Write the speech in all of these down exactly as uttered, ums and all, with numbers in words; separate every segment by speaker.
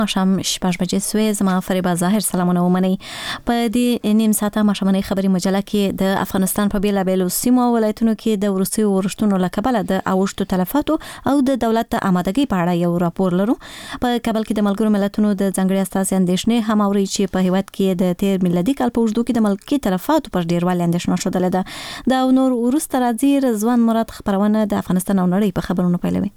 Speaker 1: شام شپږ بجې سوې زما فریبا ظاهر سلامونه ومني. په دې نیم ساعته ماشومانه خبري مجله کې د افغانستان په بیلابېلو سیمو او ولایتونو کې د ورسي ورشتونو لکبله د اوښتو تلفاتو او د دولت آمادګۍ په اړه یو راپور لرو. په کابل کې د ملګرو ملتونو د ځنګړي استازي اندېښنې هم اوري چې په هیواد کې د تیر میلادي کال په اوږدو کې د ملکي تلفاتو پر ډیروالي اندېښنه شوه ده. دا نور ورسته راځي. رضوان مراد خبرونه د افغانستان او نړۍ په خبرونو پیلوي.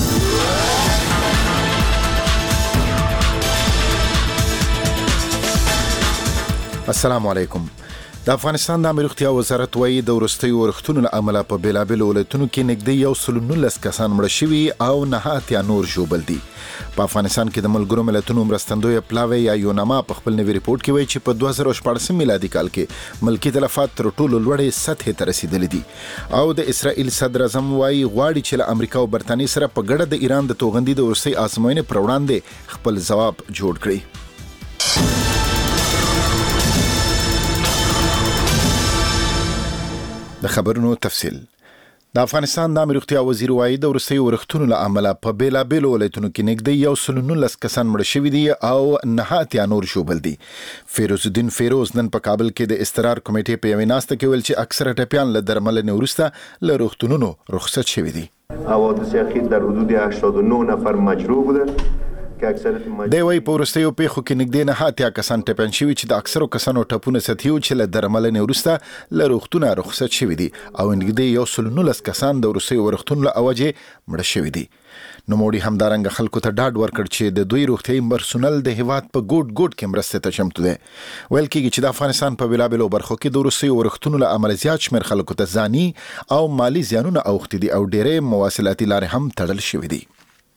Speaker 2: السلام علیکم. د افغانستان د امنیت روغتیا وزارت وايي د ورستیو ورښتونو له امله په بیلابېلو ولایتونو کې نږدې یو سل او نولس کسان مړه شوي او نه اتیا نور ژوبل دي. په افغانستان کې د ملګرو ملتونو مرستندوی پلاوی یا یوناما په خپل نوي ریپورت کې وایي چې په دوه زره شپږ میلادي کال کې ملکي تلفات تر ټولو لوړې سطحې ته رسیدلې دي. او د اسرائیل صدر اعظم وايي غواړي چې له امریکا او برتانیې سره په ګډه د ایران د توغندي د ورستۍ ازموینې پر وړاندې خپل ځواب جوړ کړي. د خبرونو تفصیل. د افغانستان د امنیت روغتیا وزیر وايي د ورستیو ورښتونو له امله په بیلابېلو ولایتونو کې نږدې یو سل او نولس کسان مړه شوي دي او نه اتیا نور ژوبل دي. فیروز الدین فیروز نن په کابل کې د استقرار کمیټې په یوې ناسته کې ویل چې اکثره ټپیان له درملنې وروسته له روغتونونو رخصت شوي دي.
Speaker 3: حوادث اخیر در حدود هشتاد و نه نفر مجروح بوده.
Speaker 2: دی وايي په وروستیو پیښو کې نږدې نه اتیا کسان ټپیان شوي چې د اکثرو کسانو ټپونه سطحي چې له درملنې وروسته له روغتونه رخصت شوي دي او نږدې یو سل او نولس کسان د وروستیو ورښتونو له اوجې مړه شوي دي. نوموړي همدارنګه خلکو ته ډاډ ورکړ چې د دوی روغتیايي پرسونل د هیواد په ګوټ ګوټ کې مرستې ته چمتو دی. ویل کېږي چې د افغانستان په بیلابېلو برخو کې د وروستیو ورښتونو له امله زیات شمېر خلکو ته ځاني او مالي زیانونه اوښتي دي او ډېرې مواصلاتي لارې هم تړل شوي دي.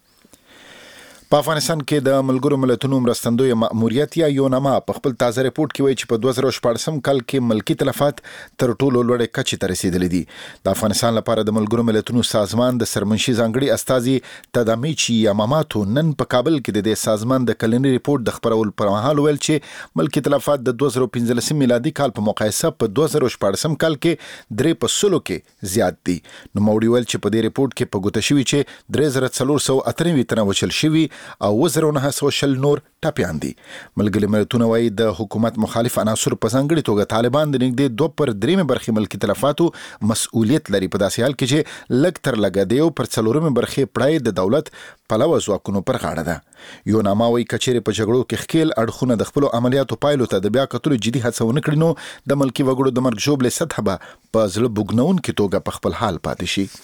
Speaker 2: په افغانستان کې د ملګرو ملتونو مرستندوی مأموریت یا یوناما په خپل تازه ریپورت کې وایي چې په دوه زره شپږ کال کې ملکي تلفات تر ټولو لوړې کچې ته رسیدلې دي. د افغانستان لپاره د ملګرو ملتونو سازمان د سرمنشي ځانګړي استازي تدامیچی یاماماتو نن په کابل کې د دې سازمان د کلنی ریپورت د خبرولو پر مهال ویل چې ملکي تلفات د دوه زره پنځلس میلادي کال په مقایسه په دوه زره شپږ کال کې درې په سلو کې زیات دي. نو نوموړي ویل چې په دې ریپورت کې په ګوته شوي چې درې زره څلور سوه اته نوي تنه وچل شوي او وزر نه سو شل نور ټاپیان دي. ملګري ملتونه وايي د حکومت مخالف عناصر په ځانګړي توګه طالبان د نږدې دوه پر درې برخې ملکي تلفاتو مسؤلیت لري په داسې حال کې چې لږ تر لږه د یو پر څلورمې برخې پړای د دولت پلوه ځواکونو پر غاړه ده. یوناما وايي کچېرې په جګړو کې ښکیل اړخونه د خپلو عملیاتو پایلو ته د بیا کتلو جدي هڅه ونه کړي نو د ملکي وګړو د مرګ ژوبلې سطحه به په زړه بوږنونکې توګه په خپل حال پاتې شي.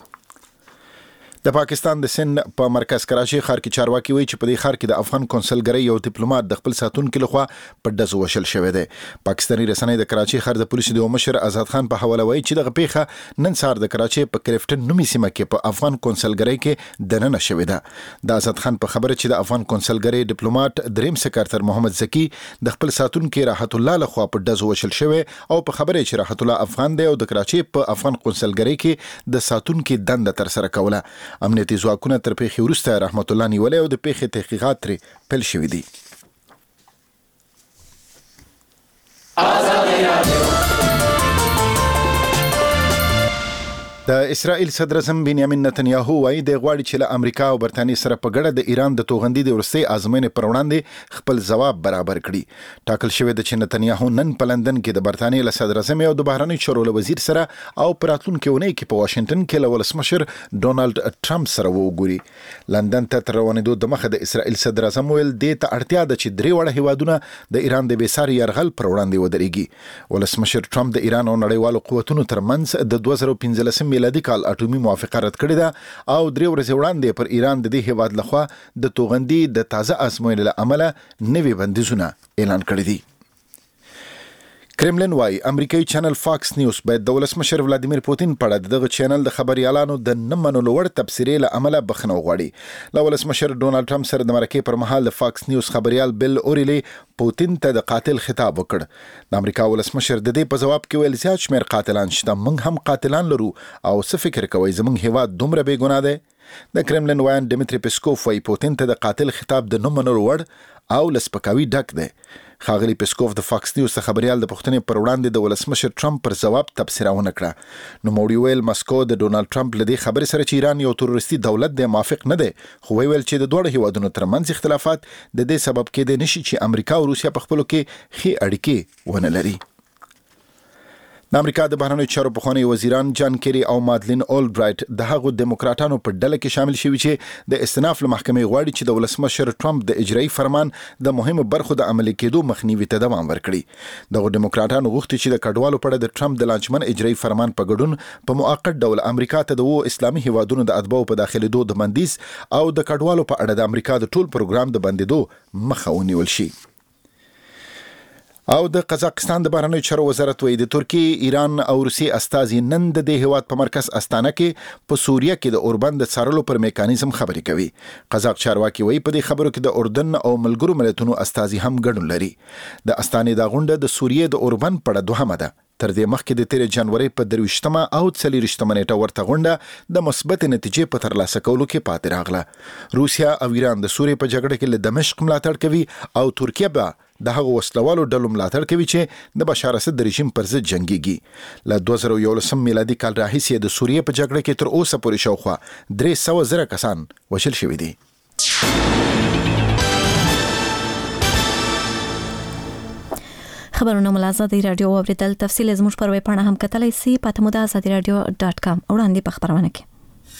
Speaker 2: د پاکستان د سند په مرکز کراچي ښار کې چارواکي وایي چې په دې ښار کې د افغان کونسلګرۍ یو ډیپلوماټ د خپل ساتونکو لخوا په ډزو وشل شوی دی. پاکستاني رسنۍ د کراچي ښار د پولیسو د مشر آزاد خان په حواله وایي چې دغه پیښه نن سهار د کراچي په کرفټن نومي سیمه کې په افغان کونسلګرۍ کې دننه شوې ده. د آزاد خان په خبره چې د افغان کونسلګرۍ ډیپلوماټ دریم سکرټر محمد زکی د خپل ساتونکو راحت الله لخوا په ډزو وشل شوی او په خبره چې راحت الله افغان دی او د کراچي په افغان کونسلګرۍ کې د ساتونکو دنده تر سره کوله. امنیتي ځواکونه تر پیښې وروسته رحمت الله نیولې او د پیښې تحقیقات ترې پیل شوي دي. د اسرائیل صدر اعظم بنیامین نتنیاهو وايي د غواړي چې له امریکا او برتانیې سره په ګډه د ایران د توغندي د ورستۍ ازموینې پر وړاندې خپل ځواب برابر کړي. ټاکل شوی د چې نتنیاهو نن په لندن کې د برتانیې له صدر اعظم او د بهرنیو چارو له وزیر سره او په راتلونکې اونۍ کې په واشنگټن کې له ولسمشر ډونالډ ټرمپ سره وګوري. لندن ته تر روانېدو د مخه د اسرائیل صدر اعظم ویل دې ته اړتیا ده چې درې وړه هیوادونه د ایران د بېساري یرغل پر وړاندې ودرېږي. ولسمشر ټرمپ د ایران او نړیوالو قوتونو ترمنځ د دوه زره پنځلس میلادي کال اټومي موافقه رد کړې ده او درې ورځې وړاندې پر ایران د دې هیواد لخوا د توغندي د تازه ازموینې له امله نوي بندیزونه اعلان کړي دي. کرملن وايي امریکایي چینل فاکس نیوز باید د ولسمشر ولادیمیر پوتین په اړه دغه چینل د خبريالانو د نه منلو وړ تبصرې له امله بخښنه وغواړي. له ولسمشر ډونالډ ټرمپ سره د مرکې پر مهال د فاکس نیوز خبريال بیل اوریلی پوتین ته د قاتل خطاب وکړ. د امریکا ولسمشر د دې په جواب کې ویل زیات شمېر قاتلان شته، موږ هم قاتلان لرو او څه فکر کوي زموږ هیواد دومره بې ګناه دی؟ د کرملن وایان ډیمټری پیسکوف وايي پوتین ته د قاتل خطاب د نه منلو وړ او لسپکاوي ډک دی. ښاغلي پیسکوف د فاکس نیوز څخه خبريال د پښتنې پر وړاندې د ولسمشر ټرمپ پر جواب تبصره ونه کړه. نو موړي ویل مسکو د ډونالد ټرمپ لدی خبرې سره چې ایران یو تروریستي دولت دی موافق نه دی، خو ویل چې د دوه هیوادونو ترمنځ اختلافات د دې سبب کېدای نشي چې امریکا او روسیا په خپلو کې ښې اړیکې ونه لري. د امریکا د بهرنیو چارو پخوانی وزیران جان کیری او مادلین اولبرایټ د هغو دیموکراتانو په ډله کې شامل شوي چې د استناف له محکمې غواړي چې د ولسمشر ټرمپ د اجرایي فرمان د مهمو برخو د عملي کېدو مخنیوي ته دوام ورکړي. دغه دیموکراتانو غوښتي چې د کډوالو په اړه د ټرمپ د لانجمن اجرایي فرمان په ګډون په موقت ډول امریکا ته د وو اسلامي هیوادونو د اتباعو په داخليدو د بندیز او د کډوالو په اړه د امریکا د ټول پروګرام د بندیدو مخه ونیول شي. او د قزاقستان د بهرنیو چارو وزارت وایي د ترکیه، ایران او روسیې استازي نن د دې هیواد په مرکز استانه کې په سوریه کې د اوربند د څارلو پر میکانیزم خبرې کوي. قزاق چارواکي وایي په دې خبرو کې د اردن او ملګرو ملتونو استازي هم ګډون لري. د استانې دا غونډه د سوریې د اوربند په اړه دوهمه ده. تر دې مخکې د تیر جنوري په درویشتمه او څلورویشتمه نیټه ورته غونډه د مثبت نتیجې په ترلاسه کولو کې پاتې راغله. روسیا او ایران د سوریې په جګړه کې له دمشق ملاتړ کوي او ترکیه به د هغو وسلوالو ډلو ملاتړ کوي چې د بشار اسد د رژیم پر ضد جنګيږي. له دوه زره یولسم میلادي کال راهیسې د سوریې په جګړه کې تر اوسه پورې شاوخوا درې سوه زره کسان وژل شوي دي.
Speaker 1: خبرونه مل آزادي رادیو اوریدل تفصیل زموږ پر ویب پاڼه هم کتلای شئ پته مو د آزادي رادیو ډاټ کام وړاندې په خبرونه کې.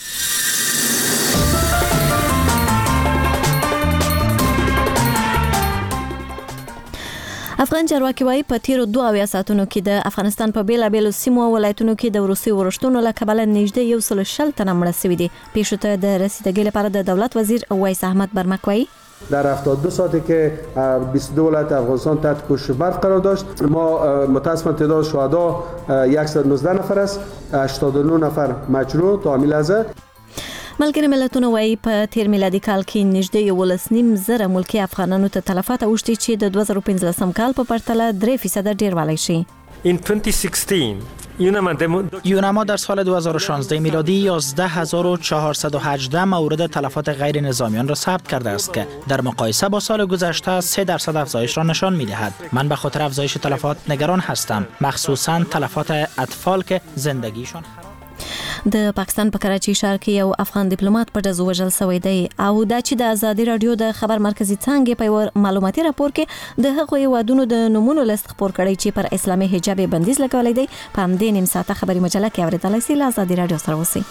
Speaker 1: افغان چارواکي وايي په تیرو دوه اویا ساعتونو کې د افغانستان په بیلابیلو سیمو او ولایتونو کې د روسي ورښتونو له کبله نږدې یو سل شل تنه مړه شوي دي. پیښو ته د رسیدګۍ لپاره د دولت وزیر وایس احمد برمک وايي
Speaker 4: در هفتاد و دو ساعتی که بیست و دو ولایت افغانستان تحت کوشش برق قرار داشت، ما متاسفانه تعداد شهدا صد و نوزده نفر است، هشتاد و نه نفر مجروح تا همین لحظه.
Speaker 1: ملګری ملتونه وايي په تیر میلادي کال کې نږدې یولس نیم زره ملکی افغانانو ته تلفات اوښتي چې د دوه زره پنځلسم کال په پرتله درې فیصد ډیروالی شي.
Speaker 5: In twenty sixteen
Speaker 6: یونما در سال دو هزار و شانزده میلادی یازده هزار و چهارصد و هجده مورد تلفات غیر نظامیان را ثبت کرده است که در مقایسه با سال گذشته سه درصد افزایش را نشان می‌دهد. من به خاطر افزایش تلفات نگران هستم، مخصوصاً تلفات اطفال که زندگیشان
Speaker 1: د پاکستان په کراچي ښار کې یو افغان ډیپلوماټ په ډزو وژل شوی دی او دا چې د آزادي رادیو د خبر مرکزی څنګه په معلوماتي راپور کې د هغو هیوادونو د نمونو لیست خپور کړی چې پر اسلامي حجاب بندیز لګولې دی په همدې نیم ساعته خبري مجله کې اوریدلای شئ. آزادي رادیو سره اوسئ.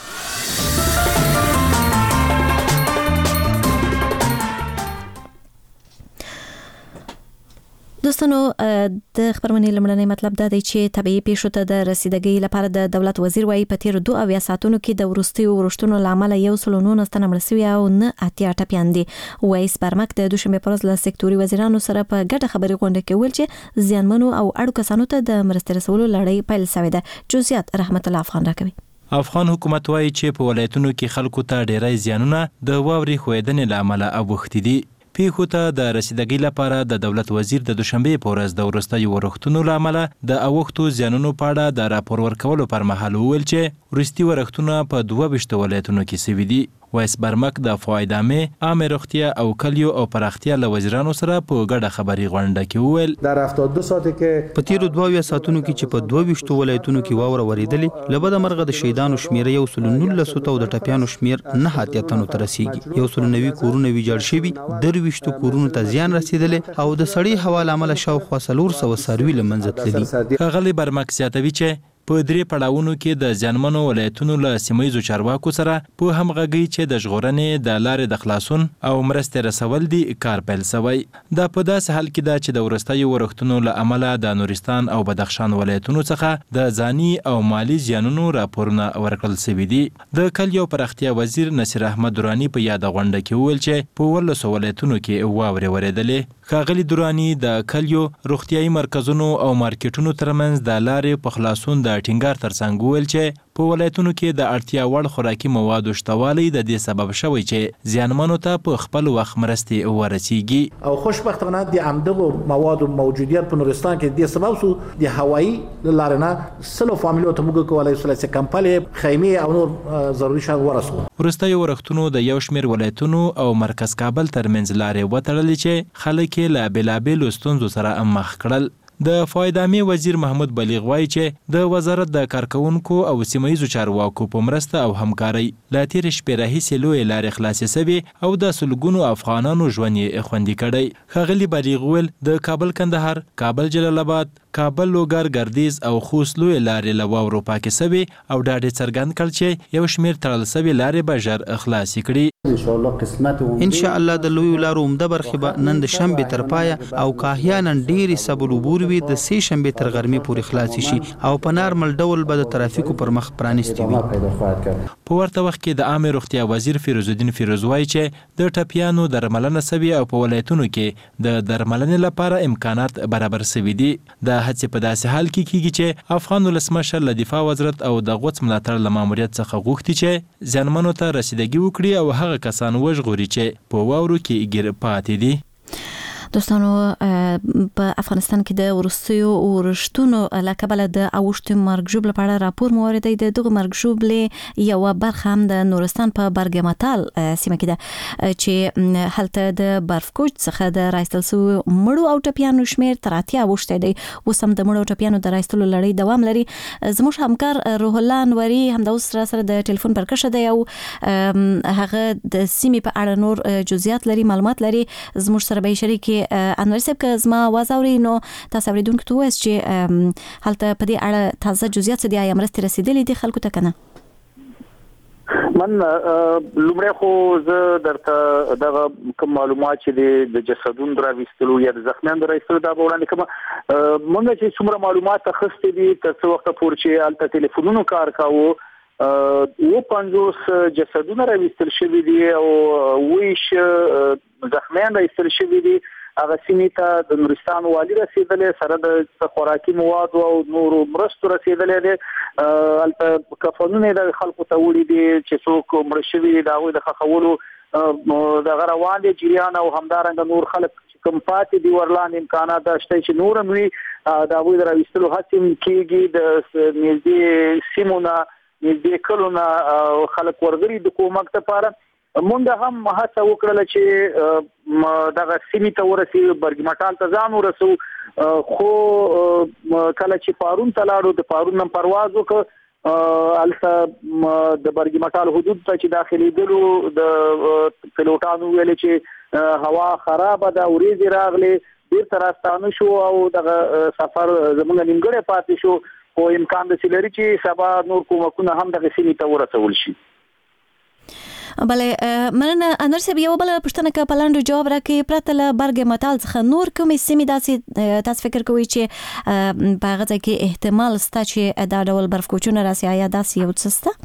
Speaker 1: دوستانو د خبرونې لمړنی مطلب دا دی چې طبيعي پیښو ته د رسیدګۍ لپاره د دولت وزیر وايي په تیر دوه اویا ساعتونو کې د وروستیو ورښتونو لامل یو سل و نولس تنه مړه شوي او نه اتیا ټپیان دي. وایس برمک د دوشنبه پر ورځ له سکتوري وزیرانو سره په ګډه خبرې غونډه کې ویل چې زیانمنو او اړو کسانو ته د مرستې رسولو لړۍ پیل شوې ده. جزئیات رحمت الله افغان راکوي.
Speaker 7: افغان حکومت وايي چې په ولایتونو کې خلکو ته ډېری زیانونه د واوري خویدنې لامل اوښتي دي. پیښو ته د رسیدګۍ لپاره د دولت وزیر د دوشنبه په ورځ د وروستیو ورښتونو لامل د اوښتو زیانونو په اړه د راپور ورکولو پر مهال وویل چې وروستي ورښتونه په دوه ویشت ولایتونو کې شوي دي. وایس برمک د فایدامې عامه روغتیا او کلیو او پراختیا له وزیرانو سره په ګډه خبري غونډه کې وویل
Speaker 4: در هفتاد و دو ساعتی که
Speaker 8: په تیرو دوه اویا ساعتونو کې چې په دوه ویشت ولایتونو کې واوره ورېدلې له بده مرغه د شهیدانو شمېر یو سل نولس او د ټپیانو شمېر نه اتیا تنو ته رسیږي. یو سل نوي کورونه ویجاړ شوي، درویشت کورونو ته زیان رسیدلې او د سړي هوا له امله شاوخوا څلور سوه څاروي له منځه تللي.
Speaker 7: ښاغلي برمک زیاتوي چې په درې پړاوونو کې د زیانمنو ولایتونو له سیمایي چارواکو سره په همغږي چې د ژغورنې د لارې د خلاصون او مرستې رسول دي کار پیل شوی. دا په داسې حال کې ده چې د وروستیو ورښتونو له امله د نورستان او بدخشان ولایتونو څخه د ځاني او مالی زیانونو راپورونه ورکړل شوي دي. د کلیو پراختیا وزیر نصیر احمد درانی په یاد غونډه کې وویل چې په ولسو ولایتونو کې واورې ورېدلې. ښاغلي درانی د کلیو روغتیايي مرکزونو او مارکیټونو ترمنځ د لارې په خلاصون د په ټینګار ترڅنګ وویل چې په ولایتونو کې د اړتیا وړ خوراکي موادو شتوالی د دې سبب شوی چې زیانمنو ته په خپل وخت مرستې ورسیږي.
Speaker 9: او خوشبختانه د همدغو موادو موجودیت په نورستان کې د سبب سو د هوایي لارې نه سلو فامیلو ته موږ کولای شو چې کمپلې خیمې او نور ضروري شیان ورسو.
Speaker 7: وروستیو ورښتونو د یو شمېر ولایتونو او مرکز کابل ترمنځ لارې وتړلې چې خلک یې له بېلابېلو ستونزو سره مخ کړل. د فایدامي وزیر محمود بلیغ وایي چې د وزارت د کارکونکو او سیمهیزو چارواکو په مرسته او همکارۍ له تېرې شپې راهیسې لویې لارې خلاصې سوې او د سلګونو افغانانو ژوند یې خوندي کړی. ښاغلي بلیغ وویل د کابل کندهار، کابل جلال آباد، کابل لوګر ګردیز او خوست لویې لارې له واورو پاکې سوې او ډاډ یې څرګند کړ چې یو شمېر تړل سوې لارې به ژر خلاصې کړي.
Speaker 8: ان شاء الله د لویو لارو عمده برخې به نن د شنبې تر پایه او که احیانا ډېرې سبل عبور وي د سې شنبې تر غرمې پورې خلاصې شي او په نارمل ډول به د ترافیکو پر مخ پرانیستې وي.
Speaker 7: په ورته وخت کې د عامې روغتیا وزیر فیروز الدین فیروز وایي چې د ټپیانو درملنه سوي او په ولایتونو کې د درملنې لپاره امکانات برابر سوي دي. د هڅې په داسې حال کې کیږي چې افغان ولسمشر له دفاع وزارت او د غوڅ ملاتړ له ماموریت څخه غوښتي چې زیانمنو ته رسیدګي وکړي او هغه کسان وژغوري چې په واورو کې ګیر پاتې دي.
Speaker 1: دوستانو په افغانستان کې د وروستیو ورښتونو له کبله د اوښتو مرګ ژوبله په اړه راپور مو واردی. د دغه مرګ ژوبلې یوه برخه هم د نورستان په برګمټال سیمه کې ده چې هلته د برفکوچ څخه د رایستل سوي مړو او ټپیانو شمېر تر اتیا اوښتی دی. اوس هم د مړو او ټپیانو د رایستلو لړۍ دوام لري. زموږ همکار روح الله انوري همدا اوس را سره د ټلیفون پر کشه دی او هغه د سیمې په اړه نور جزئیات لري، معلومات لري. زموږ سره به شریک انور صاحب که زما आवाज اوري نو تاسو اوریدونکو ته وایي چې هلته په دې اړه تازه جزئیات څه دي، آیا مرستې رسیدلې دي خلکو ته کنه؟
Speaker 10: من لومړی خو زه درته دغه کوم معلومات چې د جسدونو راوستلو یا د زخمیانو راوستلو دا وړاندې کوم. مونږ چې څومره معلومات اخیستې دي تر څو وخت پورې چې هلته ټلیفونونو کار کاوه و پنځوس جسدونه راوستل شوي دي او ویش زخمیان راوستل شوي دي. هغه سیمې ته د نورستان والي رسیدلې سره د خوراکي موادو او نورو مرستو رسیدلې دي. هلته کفنونه د خلکو ته وړي دي چې څوک مړه شوي دي د هغوی د ښخولو دغه روان دي جریان او همدارنګه نور خلک چې کوم پاتې دي ورلاندې امکانات شته چې نور هم وي د هغوی د راویستلو هڅې کېږي. د نږدې سیمو نه نږدې کلو نه خلک ورغلي د کومک لپاره. مونږ هم هڅه وکړله چې دغه سیمې ته ورسېږو، برګمټال ته ځان ورسو، خو کله چې پارون ته لاړو د پارون نه پرواز وکړ هلته د برګمټال حدود ته چې داخلېدلو د پیلوټانو ویل چې هوا خرابه ده، ورېځې راغلې، بیرته راستانه شو او دغه سفر زموږ نیمګړی پاتې شو. خو امکان داسې لري چې سبا نور کومکونه هم دغه سیمې ته ورسول شي.
Speaker 1: بله مننه انور صاحب. یوه بله پوښتنه که په لنډو جواب راکړئ، پرته له برګمټال څخه نور کومې سیمې داسې تاسو فکر کوئ چې په هغه ځای کې احتمال شته چې دا ډول برفکوچونه راسي، آیا داسې یو څه شته؟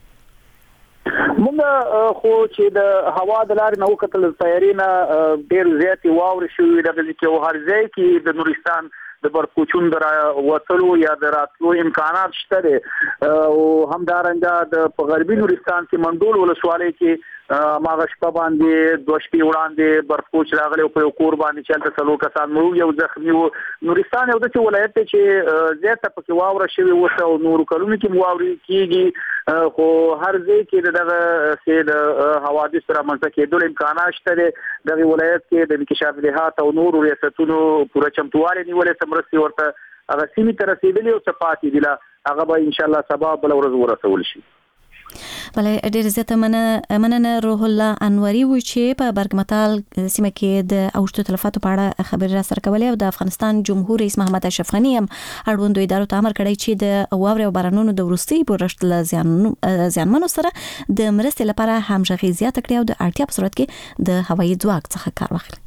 Speaker 10: مونږ خو چې د هوا د لارې نه وکتل طیارې نه ډېر زیاتې واورې شوې دغه ځای کې او هر ځای کې د نورستان د برفکوچونو د وتلو یا د راتلو امکانات شته دي. او همدارنګه د په غربي نورستان کې منډول ولسوالۍ کې ماغه شپه باندې دوه شپې وړاندې برفکوچ راغلی او په یو کور باندې چې هلته څلور کسان مړه یو زخمي و. نورستان یو داسې ولایت دی چې زیاته پکې واوره شوې اوس او نورو کلونو کې واورې کېږي، خو هر ځای کې دغه د حوادث رامنځته کېدلو امکانات شته دي. دغه ولایت کې د انکشاف لحاظ او نورو ریاستونو پوره چمتووالی نیولې مرستې ورته هغه سیمې ته رسېدلي او څه پاتې دي لا هغه به انشاءالله سبا بله ورځ ورسول شي.
Speaker 1: بله ډېر زیاته مننه روح الله انوري و چې په برګمټال سیمه کې د اوښتو تلفاتو په اړه خبرې را سره کولې او د افغانستان جمهور رئیس محمد اشرف غني هم اړوندو ادارو ته امر کړی چې د واورې او بارانونو د وروستي ورښت له زیانمنو سره د مرستې لپاره همغږي زیاته کړي او د اړتیا په صورت کې د هوایي ځواک څخه کار واخلي.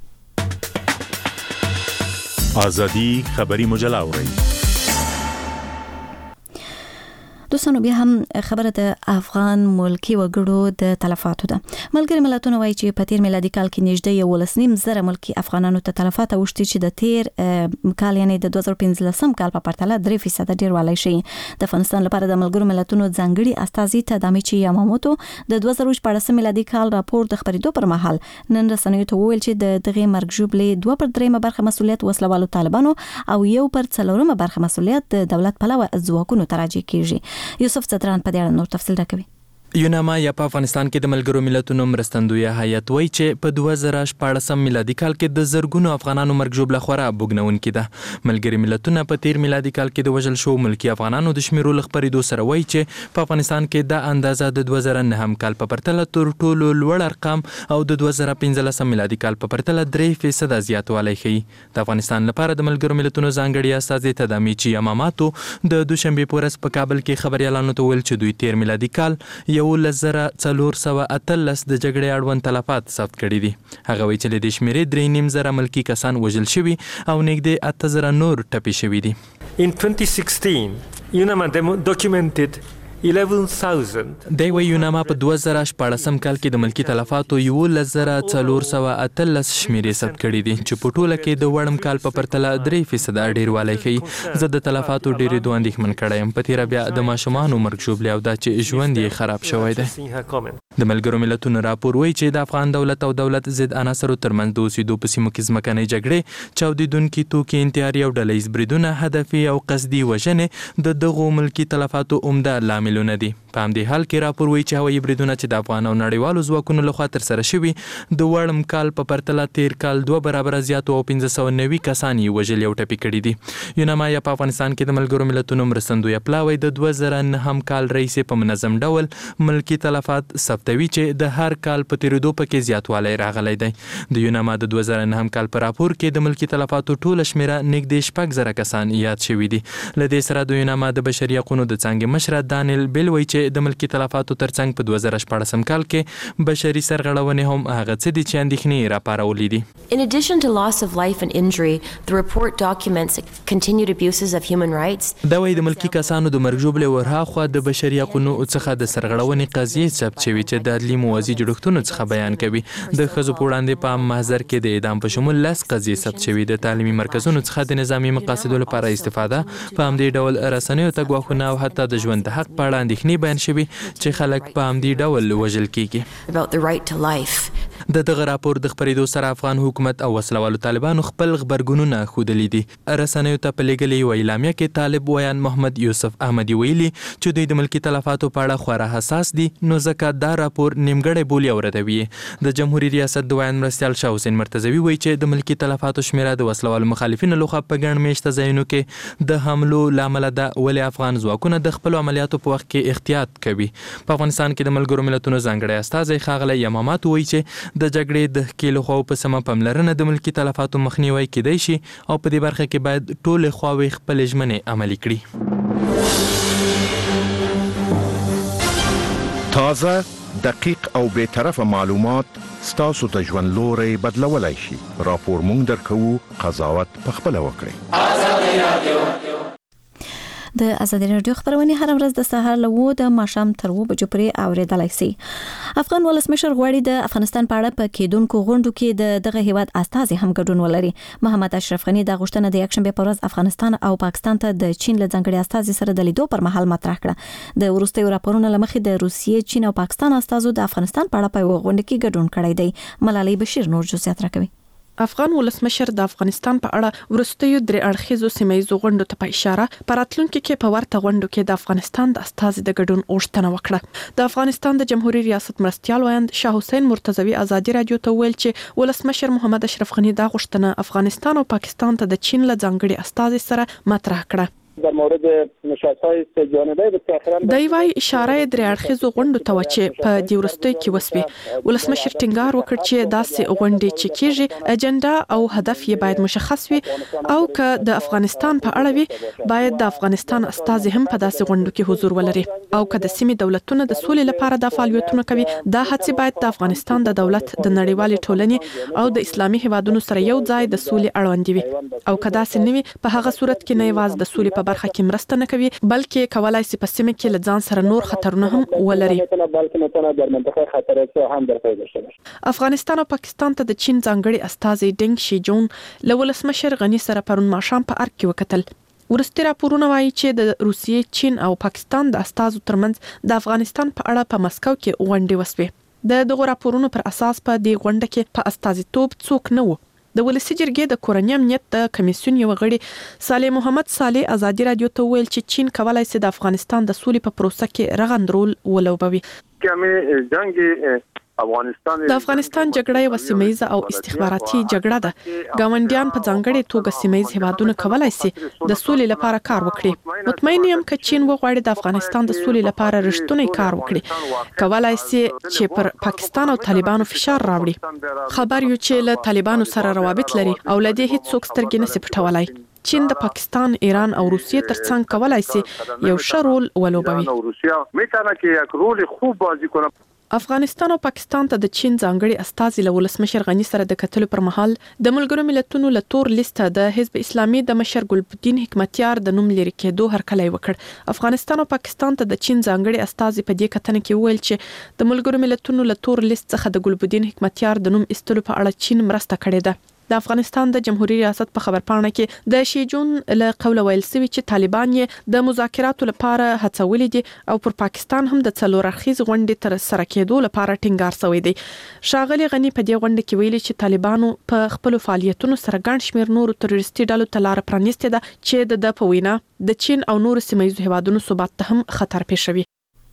Speaker 11: آزادی خبری مجله اورئ.
Speaker 1: دوستانو بیا هم خبره د افغان ملکی وګړو د تلفاتو ده. ملګری ملتونه وایي چې په تیر میلادي کال کې نږدې یولس نیم زره ملکی افغانانو ته تلفات اوښتي چې د تیر کال یعنی د دوه زره پنځلسم کال په پرتله درې فیصد ډیروالی شي. د افغانستان لپاره د ملګرو ملتونو ځانګړي استازي تدامیچی یاماموتو د دوه زره شپږ میلادي کال راپور د خبرېدو پر مهال نن رسنیو ته وویل چې د دغه مرګ ژوبلې دوه پر درېمه برخه مسولیت وسلوالو طالبانو او یو پر څلورمه برخه مسولیت د دولت پلوه ځواکونو ته راجع کیږي. یوسف ستران په دې اړه نور تفصیل راکوي.
Speaker 7: یوناما یا په افغانستان کې د ملګرو ملتونو مرستندوی هیئت وایي چې په دوه زره شپږ میلادي کال کې د زرګونو افغانانو مرګ ژوبله خورا بوږنونکې ده. ملګري ملتونه په تیر میلادي کال کې د وژل شو ملکی افغانانو د شمیرو له خپرېدو سره وایي چې په افغانستان کې دا اندازه د دوه زره نهم کال په پرتله تر ټولو لوړ ارقام او د دوه زره پنځلسم میلادي کال په پرتله درې فیصده زیاتوالی ښیي. د افغانستان لپاره د ملګرو ملتونو ځانګړي استازي تدامیچی یاماماتو د دوشنبې په ورځ په کابل کې خبریالانو ته ویل چې دوی تیر میلادي کال یولس زره څلور سوه اتلس د جګړې اړوند تلفات ثبت کړي دي. هغه وایي چې له دې شمېرې درې نیم زره ملکي کسان وژل شوي او نږدې اته زره نور ټپي شوي دي.
Speaker 5: In twenty sixteen, UNAMA documented eleven thousand.
Speaker 7: دی وایي یوناما په دوه زره شپاړسم کال کې د ملکي تلفاتو یولس زره څلور سوه اتلس شمېرې ثبت کړي دي چې په ټوله کې د وړم کال په پرتله درې فیصده ډېروالی ښیي. زه د تلفاتو ډېرېدو اندېښمن کړی یم. په تېره بیا د ماشومانو مرګ ژوبلې او دا چې ژوند یې خراب شوی دی. د ملګرو ملتونو راپور وایي چې د افغان دولت او دولت ضد عناصرو ترمنځ د اوسېدو په سیمو کې ځمکنۍ جګړې، چاودېدونکي توکي، انتحاري او ډله ییز بریدونه، هدفي او قصدي وژنې د دغو ملکي تلفاتو عمده لاملونه دي. په همدې حال کې راپور وایي چې هوایي بریدونه چې د افغان او نړیوالو ځواکونو لخوا ترسره شوي د وړم کال په پرتله تیر کال دوه برابره زیاتو او پنځه سوه نوي کسان یې وژلي او ټپي کړي دي. یوناما یا په افغانستان کې د ملګرو ملتونو مرستندویه پلاوی د دوه زره نهم کال راهیسې په منظم ډول ملکي تلفات ثبتوي چې د هر کال په تېرېدو پکې زیاتوالی راغلی دی. د یوناما د دوه زره نهم کال په راپور کې د ملکي تلفاتو ټوله شمېره نږدې شپږ زره کسان یاد شوي دي. له دې سره د یوناما د بشري حقونو د څانګې مشره دانیل بیل وایي چې د ملکي تلفاتو ترڅنګ په دوه زره شپاړسم کال کې بشري سرغړونې هم هغه څه دي چې اندېښنې راپارولي دي.
Speaker 11: In addition to loss of life and injury, the report documents continued abuses of human rights.
Speaker 7: دا وایي د ملکي کسانو د مرګ ژوبلې ورهاخوا د بشري حقونو څخه د سرغړونې قضیې ثبت شوي چې د عدلي موازي جوړښتونو څخه بیان کوي. د ښځو په وړاندې په عام محضر کې د اعدام په شمول لس قضیې ثبت شوي. د تعلیمي مرکزونو څخه د نظامي مقاصدو لپاره استفاده، په همدې ډول رسنیو ته ګواښونه او حتی د ژوند د حق په اړه اندېښنې بیان شوي چې خلک په همدې ډول وژل کیږي.
Speaker 11: About the right to life.
Speaker 7: د دغه راپور د خپرېدو سره افغان حکومت او وسلوالو طالبانو خپل غبرګونونه ښودلي دي. رسنیو ته په لېږلې یوه اعلامیه کې طالب ویان محمد یوسف احمدي ویلي چې دوی د ملکي تلفاتو په اړه خورا حساس دي، نو ځکه دا راپور نیمګړی بولي او ردوي. د جمهوریت ریاست د ویان مرستیال شاه حسین مرتضوي وایي چې د ملکي تلفاتو شمېره د وسلوالو مخالفینو لخوا په ګڼ میشته ځایونو کې د حملو له امله ده، ولې افغان ځواکونه د خپلو عملیاتو په وخت کې احتیاط کوي. په افغانستان کې د ملګرو ملتونو ځانګړی استازی ښاغلی یمامات وایي چې د جګړې د ښکېلو خواو په سمه پاملرنه د ملکي تلفاتو مخنیوی کیدای شي او په دې برخه کې باید ټولې خواوې خپلې ژمنې عملي کړي.
Speaker 12: تازه، دقیق او بې طرفه معلومات ستاسو د ژوند لوری بدلولی شي. راپور مونږ درکوو، قضاوت په خپله وکړئ. ازادي رادیو
Speaker 1: د ازادي رادیو خبرونه هر ورځ د سهار له وو د ماښام تر وو بجو پورې اوریدلای شئ. افغان ولسمشر غواړي د افغانستان په اړه په کېدونکو غونډو کې د دغه هیواد استازي هم ګډون ولري. محمد اشرف غنی د غوښتنه د یکشنبه په ورځ افغانستان او پاکستان ته د چین له ځانګړي استازي سره د لیدو پر مهال مطرح کړه. د وروستیو راپورونو لمخې د روسیې، چین او پاکستان استازو د افغانستان په اړه په غونډه کې ګډون کړی دی. ملالۍ بشیر نور جزئیات راکوي.
Speaker 13: افغان ولسمشر د افغانستان په اړه ورستیو درې اړخیزو سیمایي غونډو ته په اشاره په راتلونکي کې په ورته غونډو کې د افغانستان د استازي د ګډون غوښتنه وکړه. د افغانستان د جمهوریت ریاست مرستیال ویاند شاه حسین مرتضوي ازادي رادیو ته ویل چې ولسمشر محمد اشرف غنی دا غوښتنه افغانستان او پاکستان ته د چین له ځانګړي استازي سره مطرح کړه.
Speaker 14: در مورد نشست‌های سه جانبه به اخرا
Speaker 13: د یوای اشاره درې اړخیزو غونډو ته و چې په دې وروستیو کې وسوي. ولسمشر ټینګار وکړ چې داسې غونډې چې کیږي اجنډا او هدف یې باید مشخص وي او که د افغانستان په اړه وي باید د افغانستان استازي هم په داسې غونډو کې حضور ولري او که د سیمې دولتونه د سولې لپاره د فعالیتونو کوي دا هڅې باید د افغانستان د دولت د نړیوالې ټولنې او د اسلامي هیوادونو سره یو ځای د سولې اړوند وي او که داسې نه وي په هغه صورت کې نه یوازې د سولې په په برخه کې مرسته نه کوي بلکې کولای شي په سیمه کې لځان سره نور خطرونه هم ولري. افغانستان او پاکستان ته د چین ځانګړي استازي ډنګ شي جون له ولسمشر غني سره پرون ماښام په ارګ کې وکتل. ورستي راپورونه وایي چې د روسیې، چین او پاکستان د استازو ترمنځ د افغانستان په اړه په مسکو کې غونډې وسوې. د دغو راپورونو پر اساس په دې غونډه کې په استازیتوب څوک نه وو. د ولسي جرګې د کورنۍ امنیت د کمیسیون یو غړي صالح محمد صالح ازادي رادیو ته ویل چې چین کولای شي د افغانستان د سولې په پروسه کې رغند رول ولوبوي. د افغانستان جګړه یو سیمه‌یزه او استخباراتي جګړه ده. ګاونډیان په ځانګړي توګه سیمه‌یز هیوادونه کولای شي د سولې لپاره کار وکړي. مطمئن یم چې چین وغواړي د افغانستان د سولې لپاره رښتونی کار وکړي. کولای شي چې پر پاکستان او طالبانو فشار راوړي. خبر یو چې له طالبانو سره روابط لري او لدې هیڅ څوک سترګې نه سي پټولای. چین د پاکستان، ایران او روسیې ترڅنګ کولای شي یو ښه رول ولوبوي. افغانستان او پاکستان ته د چین ځانګړي استازي له ولسمشر غني سره د کتلو پر مهال د ملګرو ملتونو له تور لیسته د حزب اسلامي د مشر ګلبدین حکمتیار د نوم لري کېدو هرکلی وکړ. افغانستان او پاکستان ته د چین ځانګړي استازي په دې کتنه کې ویل چې د ملګرو ملتونو له تور لیست څخه د ګلبدین حکمتیار د نوم ایستلو په اړه چین مرسته کړې ده. د افغانستان د جمهوریت ریاست په خبرپاڼه کې د شي جون له قوله ویل شوی چې طالبان یې د مذاکراتو لپاره هڅولي دي او پر پاکستان هم د څلور اړخیز غونډې تر سره کېدو لپاره ټینګار شوی دی. ښاغلي غني په دې غونډه کې ویلي چې طالبانو په خپل فعالیتونو سره ګڼ شمېر نورو تروریستي ډلو ته لار پرانیستې ده چې د په وینا د چین او نورو سیمه‌یزو هیوادونو ثبات ته هم خطر پېښوي.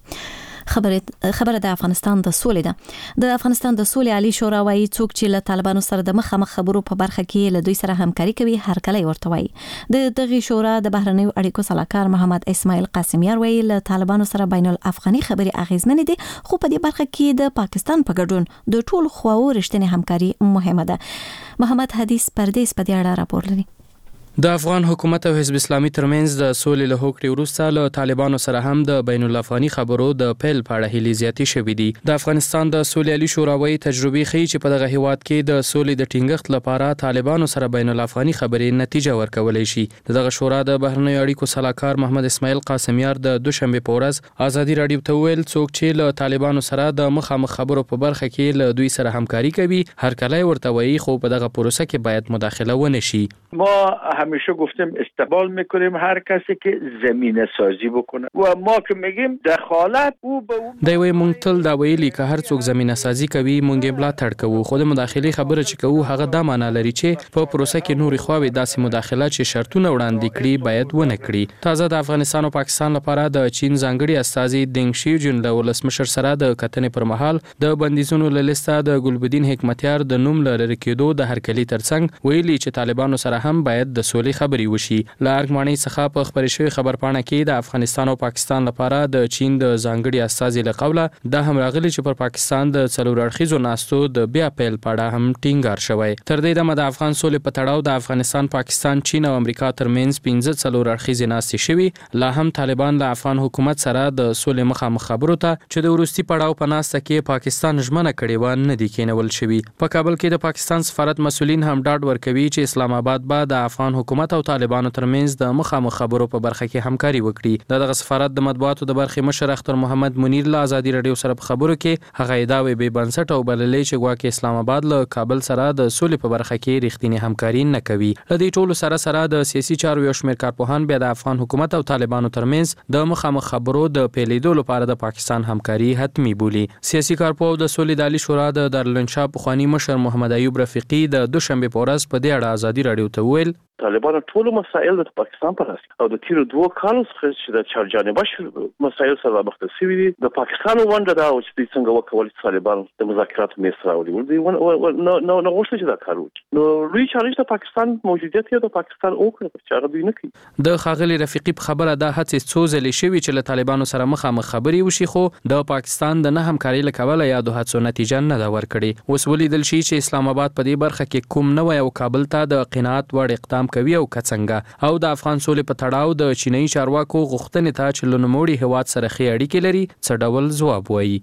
Speaker 1: خبره خبره د افغانستان د سولې ده. د افغانستان د سولې عالی شورا وايي څوک چې له طالبانو سره د مخامخ خبرو په برخه کې له دوی سره همکاري کوي هرکلی ورته وایي. د دغه شورا د بهرنیو اړیکو صلاحکار محمد اسماعیل قاسمیار وایي له طالبانو سره بین الافغاني خبري اغیزمنې دي خو په دې برخه کې د پاکستان په ګډون د ټولو خواو رښتینی همکاري مهمه ده. محمد حدیث پردیس په دې اړه راپور لري.
Speaker 15: د افغان حکومت او حزب اسلامي ترمنځ د سولې له هوکړې وروسته له طالبانو سره هم د بین الافغاني خبرو د پیل په اړه هیلې زیاتې شوې دي. د افغانستان د سولې عالی شورا وايي تجربې ښیي چې په دغه هیواد کې د سولې د ټینګښت لپاره طالبانو سره بین الافغاني خبرې نتیجه ورکولای شي. دغه شورا د بهرنیو اړیکو صلاحکار محمد اسماعیل قاسمیار د دوشنبه په ورځ ازادي رادیو ته ویل څوک چې له طالبانو سره د مخامخ خبرو په برخه کې له دوی سره همکاري کوي هرکلی ورته وایي خو په دغه پروسه کې باید مداخله ونه شي.
Speaker 16: ما همیشه گفتیم استقبال میکنیم هر کسی که زمینه سازی بکنه و ما که میگیم دخالت او به اون
Speaker 15: دی وی مونږ تل دا ویلي که هر څوک زمینه سازی کوي مونږ یې ملاتړ کوو خو د مداخلې خبره چې کوو هغه دا معنا لري چې په پروسه کې نورې خواوې داسې مداخله چې شرطونه وړاندې کړي باید ونه کړي. تازه د افغانستان او پاکستان لپاره د چین ځانګړي استازي دنګ شي جون له ولسمشر سره د کتنې پر مهال د بندیزونو له لیسته د ګلبدین حکمتیار د نوم لري کېدو د هرکلی ترڅنګ ویلي چې طالبانو سره هم باید د سولې خبري وشي. له ارګمانۍ څخه په خبرې شوې خبرپاڼه کې د افغانستان او پاکستان لپاره د چین د ځانګړي استازي له قوله دا هم راغلي چې پر پاکستان د څلور اړخیزو ناستو د بیا پیل په اړه هم ټینګار شوی. تر دې دمه د افغان سولې په تړاو د افغانستان، پاکستان، چین او امریکا ترمنځ پنځه څلور اړخیزې ناستې شوي. لا هم طالبان له افغان حکومت سره د سولې مخامخ خبرو ته چې د وروستي پړاو په ناسته کې پاکستان ژمنه کړې و نه دي کېنول شوي. په کابل کې د پاکستان سفارت مسؤلین هم ډاډ ورکوي چې اسلام آباد به د افغان حکومت او طالبانو ترمنځ د مخامخ خبرو په برخه کې همکاري وکړي. د دغه سفارت د مطبوعاتو د برخې مشر اختر محمد منیر له ازادي رادیو سره په خبرو کې هغه ادعاوې بې بنسټه او بللې چې ګواکې اسلام آباد له کابل سره د سولې په برخه کې رښتینی همکاري نه کوي. له دې ټولو سره سره د سیاسي چارو یو شمېر کارپوهان بیا د افغان حکومت او طالبانو ترمنځ د مخامخ خبرو د پیلېدو لپاره د پاکستان همکاري حتمی بولي. سیاسي کارپوه د سولې د عالی شورا د دارالانشا پخواني مشر محمد ایوب رفیقي د دوشنبه په ورځ په دې اړه ازادي رادیو ته ویل
Speaker 16: طالبانو ټول مسائل د پاکستان پر اساس او د تیرو دوه کالو څخه چې د چارجانبه مسایل سره مخ شوي دي د پاکستان ونده دا او چې څنګه وکول چې طالبان د مذاکراتو میز راوړي ول نو نو نو غوښتل چې دا کار وکړي. نو لوی چالش د پاکستان موجودیت یې د پاکستان او کړ چې هغه دوی نه کوي.
Speaker 15: د خاغلی رفیقي په خبره دا هڅې څو ځلې شوي چې له طالبانو سره مخامخ خبرې وشي خو د پاکستان د نه همکارۍ له کبله یا د هڅو نتیجه نه ده ورکړې. اوس ولیدل شي چې اسلام آباد په دې برخه کې کوم نوی او کابل ته د قناعت وړ اقدام کوي او کڅنګ او د افغان سولې په تړاو د چینایي چارواکو غوښتنې ته چې له نوموړي هیواد سره ښې اړیکې لري څه ډول ځواب وایي.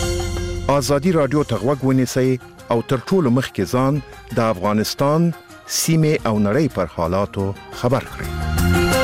Speaker 12: ازادي رادیو ته غوږ ونیسئ او تر ټولو مخکې ځان د افغانستان سیمه او نړۍ پر حالاتو خبر کړي.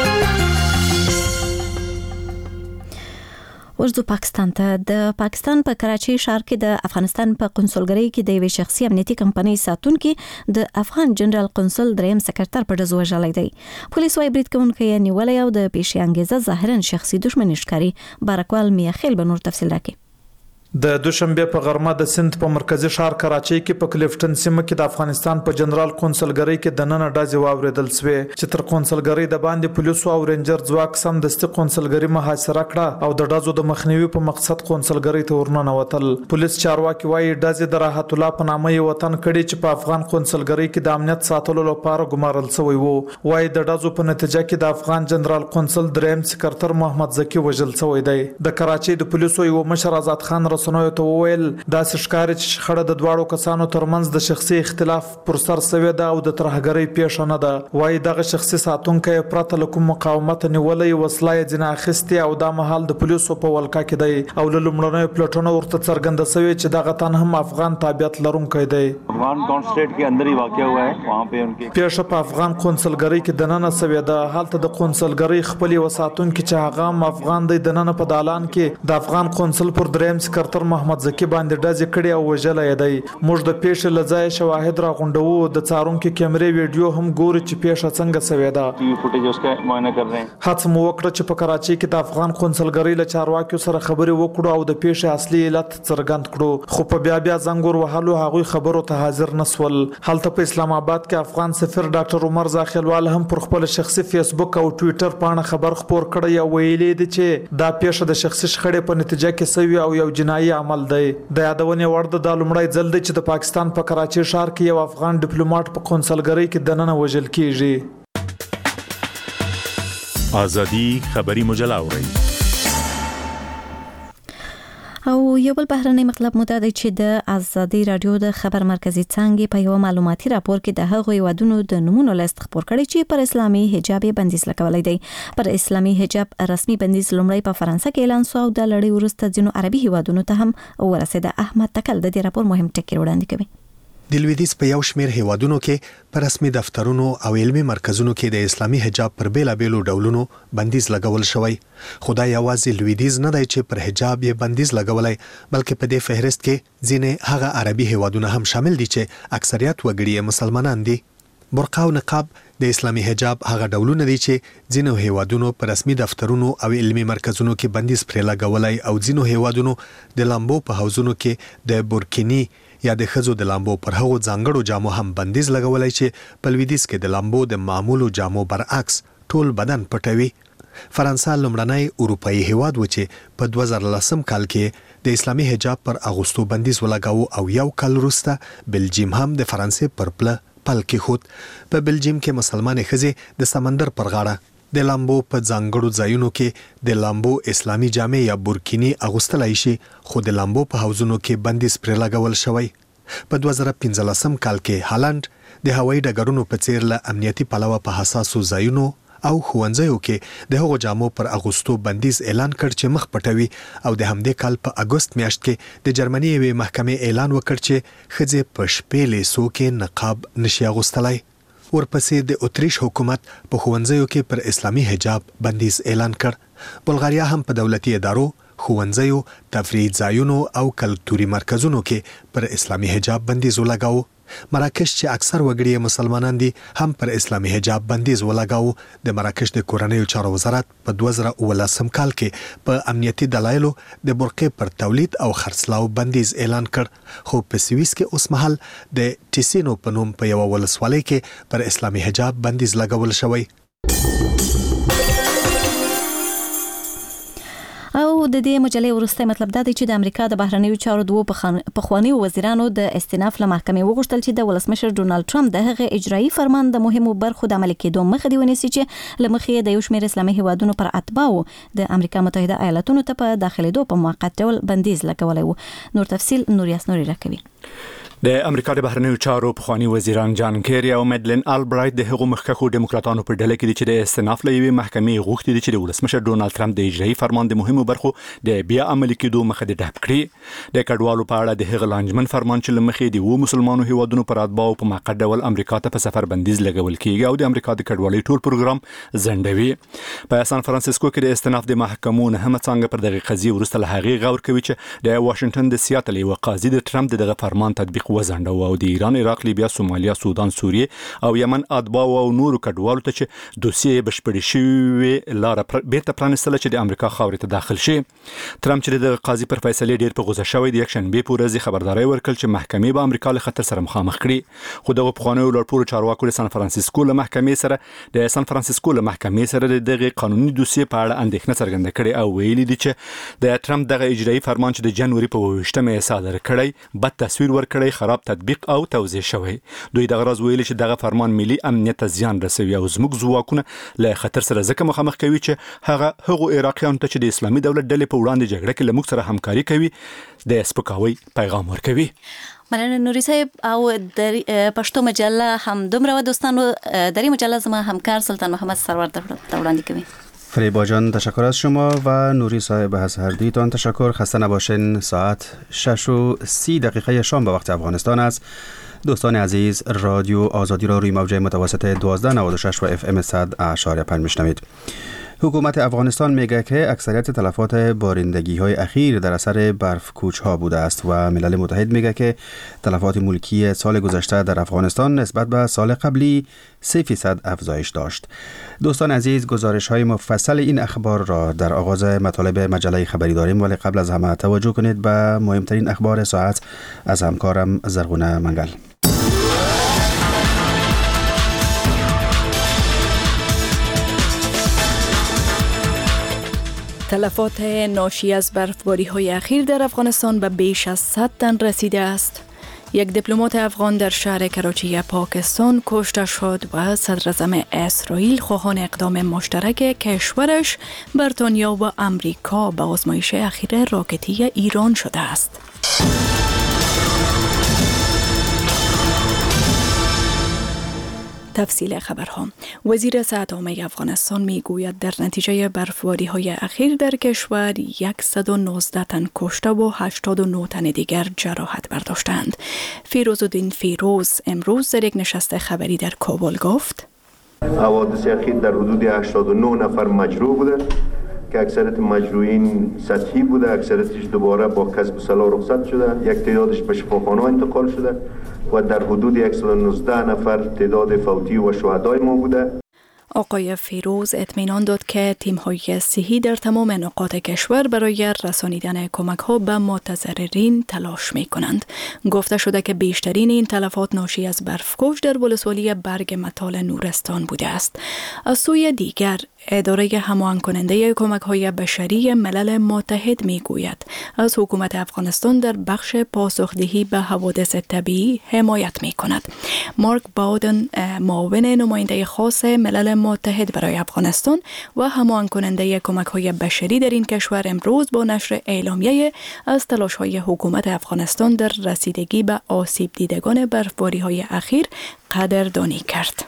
Speaker 1: ورځو پاکستان ته. د پاکستان په کراچۍ ښار کې د افغانستان په قونسلګرۍ کې د یوې شخصي امنیتي کمپنۍ ساتونکي د افغان جنرال قونسل دریم سکرټر په ډزو وژلی دی. پولیس وايي برید کوونکی یې نیولی او د پیښې انګیزه ظاهرا شخصي دښمني ښکاري. بارکوال میاخیل به نور تفصیل راکړي.
Speaker 17: د دوشنبه په غرمه د سند په مرکزی ښار کراچۍ کې په کلیفټن سیمه کې د افغانستان په جنرال قونسلګرۍ کې د نن ډزې واوریدل شوې چې تر قونسلګرۍ د باندې پولیسو او رینجر ځواک سم دستي قونسلګرۍ محاصره کړه او د ډزو د مخنیوي په مقصد قونسلګرۍ ته ورننوتل. پولیس چارواکي وايي ډزې د راحت الله په نامه یو وطن کړي چې په افغان قونسلګرۍ کې د امنیت ساتلو لپاره ګمارل شوی وو. وايي د ډزو په نتیجه کې د افغان جنرال قونسل دریم سکرټر محمد زکی وژل شوی دی. د کراچۍ د پولیسو یو مشر آزاد خان رسنوي ته وویل دا ښکاري چې خړه د دواړو کسانو ترمنځ د شخصي اختلاف پر سر سوي ده او د ترهګرۍ پیښه نه ده. وايي دغه شخصي ساتونکی پرته له کوم مقاومت نیولې وسله یې ځنه اخیستې او دا مهال د پولیسو په ولکه کې دی او له لومړنیو پلټونو ورته څرګنده شوې چې دغه تن هم افغان تابعیت لرونکی دی.
Speaker 18: افغان کانسلیټ کې اندر ही واقع हुआ है वहां पे उनके
Speaker 17: پیښه په افغان قونسلګرۍ کې د نن سوي ده. حالت د قونسلګرۍ خپل وساتونکي چې هغه هم افغان دی د نن په دالان کې د افغان قونسل پر دریم سکرټر محمد زکی باندې ډزې کړې او وژلې دی. موږ د پیښې لځای شواهد راغونډو د څارونکو کیمرې ویډیو هم ګوري چې پیښه څنګه شوې ده.
Speaker 18: ټي وي فوټیج اس کا معاینه کر رہے ہیں.
Speaker 17: هڅه مو وکړه چې په کراچۍ کې د افغان قونسلګرۍ له چارواکیو سره خبرې وکړو او د پیښې اصلي علت څرګند کړو خو په بیا بیا زنګ ور وهلو هغوی خبرو ته حاضر نسول. هلته په اسلام آباد کې افغان سفیر ډاکټر عمر زاخیلوال هم پر خپل شخصي فیسبوک او ټوئیټر باندې خبر خپور کړی او ویلي دی چې دا پیښه د شخصي شخړې په نتیجه کې شوی او یو جنایي عمل دی. د یادونې وړ د لومړی ځل دی چې د پاکستان په کراچۍ ښار کې یو افغان ډیپلوماټ په قونسلګرۍ کې دننه وژل کیږي.
Speaker 19: ازادي خبري مجله اوري.
Speaker 1: او یو بل بهرنی مطلب مو دا دی چې د ازادي رادیو د خبر مرکزی څانګې په یو معلوماتي راپور کې د هغو هیوادونو د نمونو لیست خپور کړی چې پر اسلامي حجاب بندیز لګولی دی. پر اسلامي حجاب رسمي بندیز لومړی په فرانسه کې اعلان شو او د لړۍ وروسته ځینو عربي هیوادونو ته هم ورسېده. احمد تکل د دې راپور مهم ټکي وړاندې کوي.
Speaker 20: د لویدیځ په یو شمېر هیوادونو کې په رسمي دفترونو او علمي مرکزونو کې د اسلامي حجاب پر بیلابیلو ډولونو بندیز لګول شوی. خو دا یوازې لویدیځ نه دی چې پر حجاب یې بندیز لګولی بلکې په دې فهرست کې ځینې هغه عربي هیوادونه هم شامل دي چې اکثریت وګړي یې مسلمانان دي. برقع او نقاب د اسلامي حجاب هغه ډولونه دي چې ځینو هیوادونو په رسمي دفترونو او علمي مرکزونو کې بندیز پرې لګولی او ځینو هیوادونو د لامبو په حوزونو کې د بورکینی یا د ښځو د لامبو پر هغو ځانګړو جامو هم بندیز لګولی چې په لویدیځ کې د لامبو د معمولو جامو برعکس ټول بدن پټوي. فرانسه لومړنی اروپایي هیواد و چې په دوه زره لسم کال کې د اسلامي حجاب پر اغوستو بندیز ولګاوه او یو کال وروسته بلجیم هم د فرانسې پر پله پل کېښود. په بلجیم کې مسلمانې ښځې د سمندر پر غاړه د لامبو په ځانګړو ځایونو کې د لامبو اسلامي جامې یا بورکینی اغوستلای شي خو د لامبو په حوزونو کې بندیز پرې لګول شوی. په دوه زره پنځلسم کال کې هالند د هوایي ډګرونو په څیر له امنیتي پلوه په حساسو ځایونو او ښوونځیو کې د هغو جامو پر اغوستو بندیز اعلان کړ چې مخ پټوي او د همدې کال په اګوست میاشت کې د جرمني یوې محکمې اعلان وکړ چې ښځې په شپې لیسو کې نقاب نشي اغوستلی. ورپسې د اتریش حکومت په ښوونځیو کې پر اسلامي حجاب بندیز اعلان کړ. بلغاریا هم په دولتي ادارو، ښوونځیو، تفریح ځایونو او کلتوري مرکزونو کې پر اسلامي حجاب بندیز ولګاوه. مراکش چې اکثر وګړي مسلمانان دي هم پر اسلامي حجاب بندیز ولګاوه. د مراکش د کورنیو چارو وزارت په دوه زره اوولسم کال کې په امنیتي دلایلو د برقې پر تولید او خرڅلاو بندیز اعلان کړ. خو په سویس کې اوس مهال د ټیسینو په نوم په یوه ولسوالۍ کې پر اسلامي حجاب بندیز لګول شوی.
Speaker 1: او د دې مجلې وروستی مطلب دا دی چې د امریکا د بهرنیو چارو دوو پخوانیو وزیرانو د استیناف له محکمې وغوښتل چې د ولسمشر ډونالد ټرمپ د هغې اجرایي فرمان د مهمو برخو د عملي کېدو مخه دې ونیسي چې له مخې د یو شمېر اسلامي هیوادونو پر اتباعو د امریکا متحده ایالاتونو ته په داخلېدو په موقت ډول بندیز لګولی و. نور تفصیل نور یاس نوري راکوي.
Speaker 21: د امریکا د بهرنیو چارو پخوانی وزیران جان کیری او مدلین البرایت د هغو مخکښو ډیموکراتانو په ډله کې دي چې د استناف لوي محکمې غوښتي دي چې د ولسمشر ډونالد ټرمپ د اجرایي فرمان د مهمو برخو د بیا عملي کېدو مخه د ډب کړي. د کډوالو په اړه د هغه لانجمن فرمان چې لمخې دی و مسلمانانو هیوادونو پر اتباعو په موقت ډول امریکا ته په سفر بندیز لګول کیږي او د امریکا د کډوالۍ ټول پروګرام زندوي. په سان فرانسیسکو کې د استناف د محکمو نه هم څنګه پر دغه قضیه ورسته له هغه غور کوي چې د واشنگټن د سیاتل یو قاضي د ټرمپ دغه فرمان تطبیق وزنده او د ایران، عراق، لیبیا، سومالیا، سودان، سوریه او یمن اتباع او نورو کډوالو ته چې دوسیه بشپړې شوې لار بیرته پرانستله چې د امریکا خاورې ته داخل شي. ټرمپ چې د قاضي پر فیصله ډیر په غوسه شوی د یک شنبه په ورځ خبرداري ورکړ چې محکمې به امریکا له خطر سره مخامخ کړي. خو دغه پخوانیو لوړپوړو چارواکو د سان فرانسیسکو له محکمې سره د سان فرانسیسکو له محکمې سره دغه قانوني دوسیه په اړه اندېښنه څرګنده کړې او ویلي دي چې د ټرمپ دغه اجرایي فرمان چې د جنوري په اووه صادر کړی بد تصویر ورکړی، خراب تطبیق او توزیع شوی. دوی دغه راز ویلي چې دغه فرمان ملي امنیت ته زیان رسوي او زموږ ځواکونه له خطر سره ځکه مخامخ کوي چې هغه هغو عراقیانو ته چې د اسلامي دولت ډلې په وړاندې جګړه کې له موږ سره همکاري کوي د سپکاوي پیغام ورکوي.
Speaker 1: مننه نوري صاحب. او د پښتو مجله هم دومره دوستانو در این مجله زما همکار سلطان محمد سرور ته وړاندې کوي.
Speaker 22: فریبا جان تشکر از شما و نوری صاحب از هر دویتان تشکر. خسته نباشین. ساعت شش و سی دقیقه شام به وقت افغانستان است. دوستان عزیز، رادیو آزادی را روی موج متوسط دوازده نود و شش و اف ام صد اشاریه پنج میشنوید. حکومت افغانستان میگه که اکثریت تلفات بارندگی های اخیر در اثر برف کوچ ها بوده است و ملل متحد میگه که تلفات ملکی سال گذشته در افغانستان نسبت به سال قبلی سه فیصد افزایش داشت. دوستان عزیز، گزارش های مفصل این اخبار را در آغاز مطالب مجله خبری داریم، ولی قبل از همه توجه کنید به مهمترین اخبار ساعت از همکارم زرغونه منگل.
Speaker 23: تلفات ناشی از برفباری های اخیر در افغانستان به بیش از صد تن رسیده است. یک دیپلمات افغان در شهر کراچی پاکستان کشته شد و صدر اعظم اسرائیل خواهان اقدام مشترک کشورش بریتانیا و امریکا به آزمایش اخیر راکتی ایران شده است. تفصیل خبرها. وزیر صحت عامه افغانستان میگوید در نتیجه برفباری های اخیر در کشور صد و نوزده تن کشته و هشتاد و نه تن دیگر جراحت برداشتند. فیروزالدین فیروز امروز در یک نشست خبری در کابل گفت:
Speaker 3: حوادث اخیر در حدود هشتاد و نه نفر مجروح بوده که اکثریت مجروحین سطحی بوده، اکثریتش دوباره با کسب سلاح رخصت شده، یک تعدادش به شفاخانه انتقال شده و در حدود صد و نوزده نفر تعداد فوتی و شهدای ما بوده.
Speaker 23: آقای فیروز اطمینان داد که تیم‌های صحی در تمام نقاط کشور برای رسانیدن کمک‌ها به متضررین تلاش می‌کنند. گفته شده که بیشترین این تلفات ناشی از برفکوش در ولسوالی برگ متال نورستان بوده است. از سوی دیگر اداره هماهنگ کننده کمک‌های بشری ملل متحد می‌گوید از حکومت افغانستان در بخش پاسخدهی به حوادث طبیعی حمایت می‌کند. مارک باودن، معاون نماینده خاص ملل متحد برای افغانستان و هماهنگ کننده کمک‌های بشری در این کشور، امروز با نشر اعلامیه از تلاش‌های حکومت افغانستان در رسیدگی به آسیب دیدگان برفباری‌های اخیر قدردانی کرد.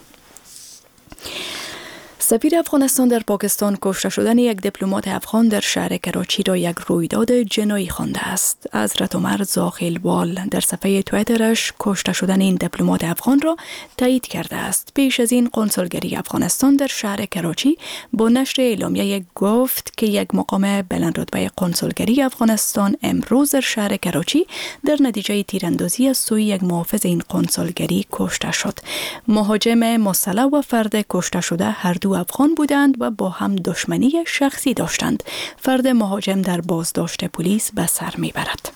Speaker 23: سفیر افغانستان در پاکستان کشته شدن یک دیپلمات افغان در شهر کراچی را یک رویداد جنایی خوانده است. حضرت عمر زاخیلوال در صفحه توییترش کشته شدن این دیپلمات افغان را تایید کرده است. پیش از این قنصلگری افغانستان در شهر کراچی با نشر اعلامیه گفت که یک مقام بلندرتبه قنصلگری افغانستان امروز در شهر کراچی در نتیجه تیراندازی از سوی یک محافظ این قنصلگری کشته شد. مهاجم مسلح و فرد کشته شده هر دو افغان بودند و با هم دشمنی شخصی داشتند. فرد مهاجم در بازداشت پلیس به سر میبرد.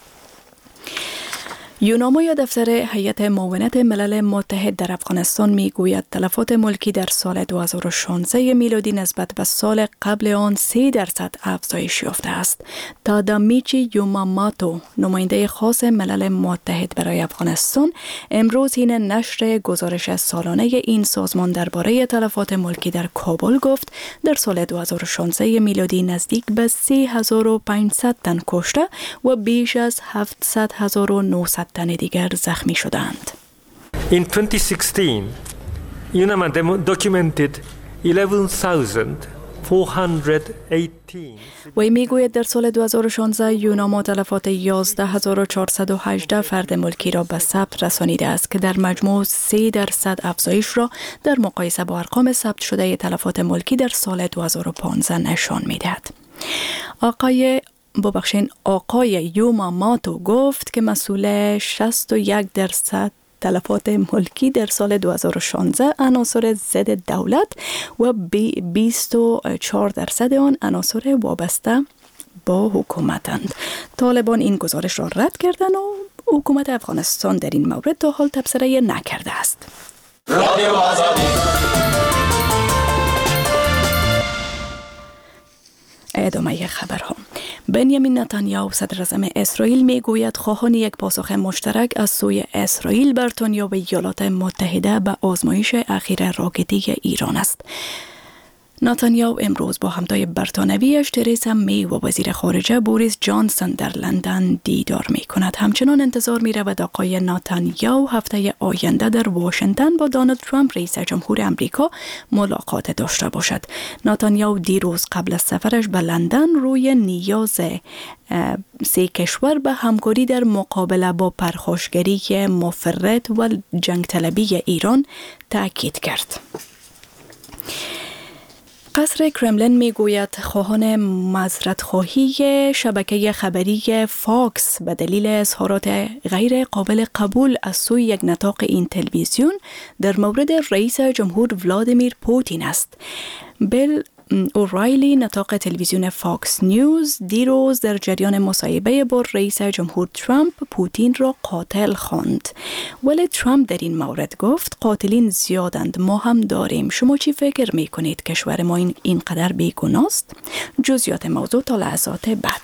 Speaker 23: یونامای دفتر هیئت معاونت ملل متحد در افغانستان میگوید تلفات ملکی در سال دو هزار و شانزده میلادی نسبت به سال قبل آن سه درصد افزایش یافته است. تادامیچی یوماماتو، نماینده خاص ملل متحد برای افغانستان، امروز این نشر گزارش سالانه این سازمان درباره تلفات ملکی در کابل گفت در سال دو هزار و شانزده میلادی نزدیک به سه هزار و پانصد تن کشته و بیش از هفتصد هزار و نهصد صد تن دیگر زخمی شدند.
Speaker 5: In twenty sixteen, UNAMA documented eleven thousand four hundred eighteen.
Speaker 23: وی میگوید در سال دو هزار و شانزده یوناما تلفات یازده هزار و چهارصد و هجده فرد ملکی را به ثبت رسانیده است که در مجموع سه درصد افزایش را در مقایسه با ارقام ثبت شده تلفات ملکی در سال دو هزار و پانزده نشان میدهد. آقای ببخشین آقای یوماماتو گفت که مسئول شصت و یک درصد تلفات ملکی در سال دو هزار و شانزده عناصر ضد دولت و بیست و چهار درصد آن عناصر وابسته با حکومتند. طالبان این گزارش را رد کردند و حکومت افغانستان در این مورد تا حال تبصره نکرده است. رادیو آزادی. ادامه خبرها. بنیامین نتانیاهو صدر اعظم اسرائیل میگوید خواهان یک پاسخ مشترک از سوی اسرائیل، بریتانیا و ایالات متحده به آزمایش اخیر راکتی ایران است. نتانیاهو امروز با همتای برطانویش تریسا می و وزیر خارجه بوریس جانسون در لندن دیدار می کند. همچنان انتظار می رود آقای نتانیاهو هفته آینده در واشنگتن با دونالد ترامپ رئیس جمهور امریکا ملاقات داشته باشد. نتانیاهو دیروز قبل از سفرش به لندن روی نیاز سه کشور به همکاری در مقابله با پرخاشگری مفرط و جنگ طلبی ایران تاکید کرد. قصر کرملین میگوید خواهان معذرت خواهی شبکه خبری فاکس به دلیل اظهارات غیر قابل قبول از سوی یک نطاق این تلویزیون در مورد رئیس جمهور ولادیمیر پوتین است. بیل اورایلی نطاق تلویزیون فاکس نیوز دیروز در جریان مصاحبه با رئیس جمهور ترامپ پوتین را قاتل خواند، ولی ترامپ در این مورد گفت قاتلین زیادند، ما هم داریم. شما چی فکر میکنید کشور ما این اینقدر بیگناست؟ جزئیات موضوع تا لحظات بعد.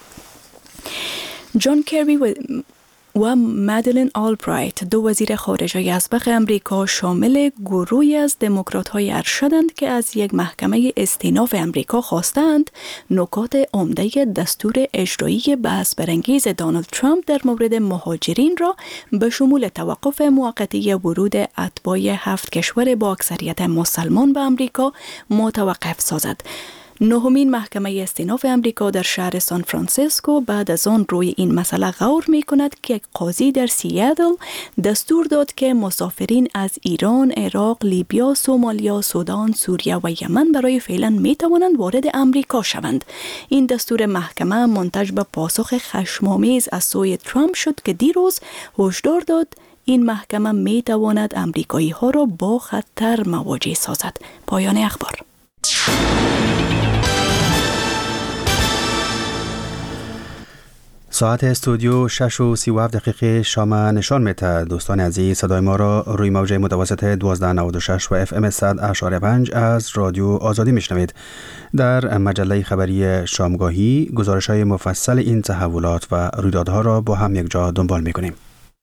Speaker 23: جان کری و و مدلین آلبرایت دو وزیر خارجه اسبق امریکا شامل گروهی از دموکرات‌های ارشدند که از یک محکمه استیناف امریکا خواستند نکات عمده دستور اجرایی بحث برانگیز دونالد ترامپ در مورد مهاجرین را به شمول توقف موقتی ورود اتباع هفت کشور با اکثریت مسلمان به امریکا متوقف سازد. نهمین محکمه استیناف امریکا در شهر سان فرانسیسکو بعد از آن روی این مسئله غور می کند که یک قاضی در سیاتل دستور داد که مسافرین از ایران، عراق، لیبیا، سومالیا، سودان، سوریه و یمن برای فعلا می توانند وارد امریکا شوند. این دستور محکمه منتج به پاسخ خشم‌آمیز از سوی ترامپ شد که دیروز هشدار داد این محکمه می تواند امریکایی ها را با خطر مواجه سازد. پایان اخبار.
Speaker 22: ساعت استودیو شش و سی و هفت دقیقه شام نشان میده. دوستان عزیز صدای ما را روی موج متوسط دوازده نود و شش و اف ام صد اشاره پنج از رادیو آزادی میشنوید. در مجله خبری شامگاهی گزارش های مفصل این تحولات و رویدادها را با هم یک جا دنبال میکنیم.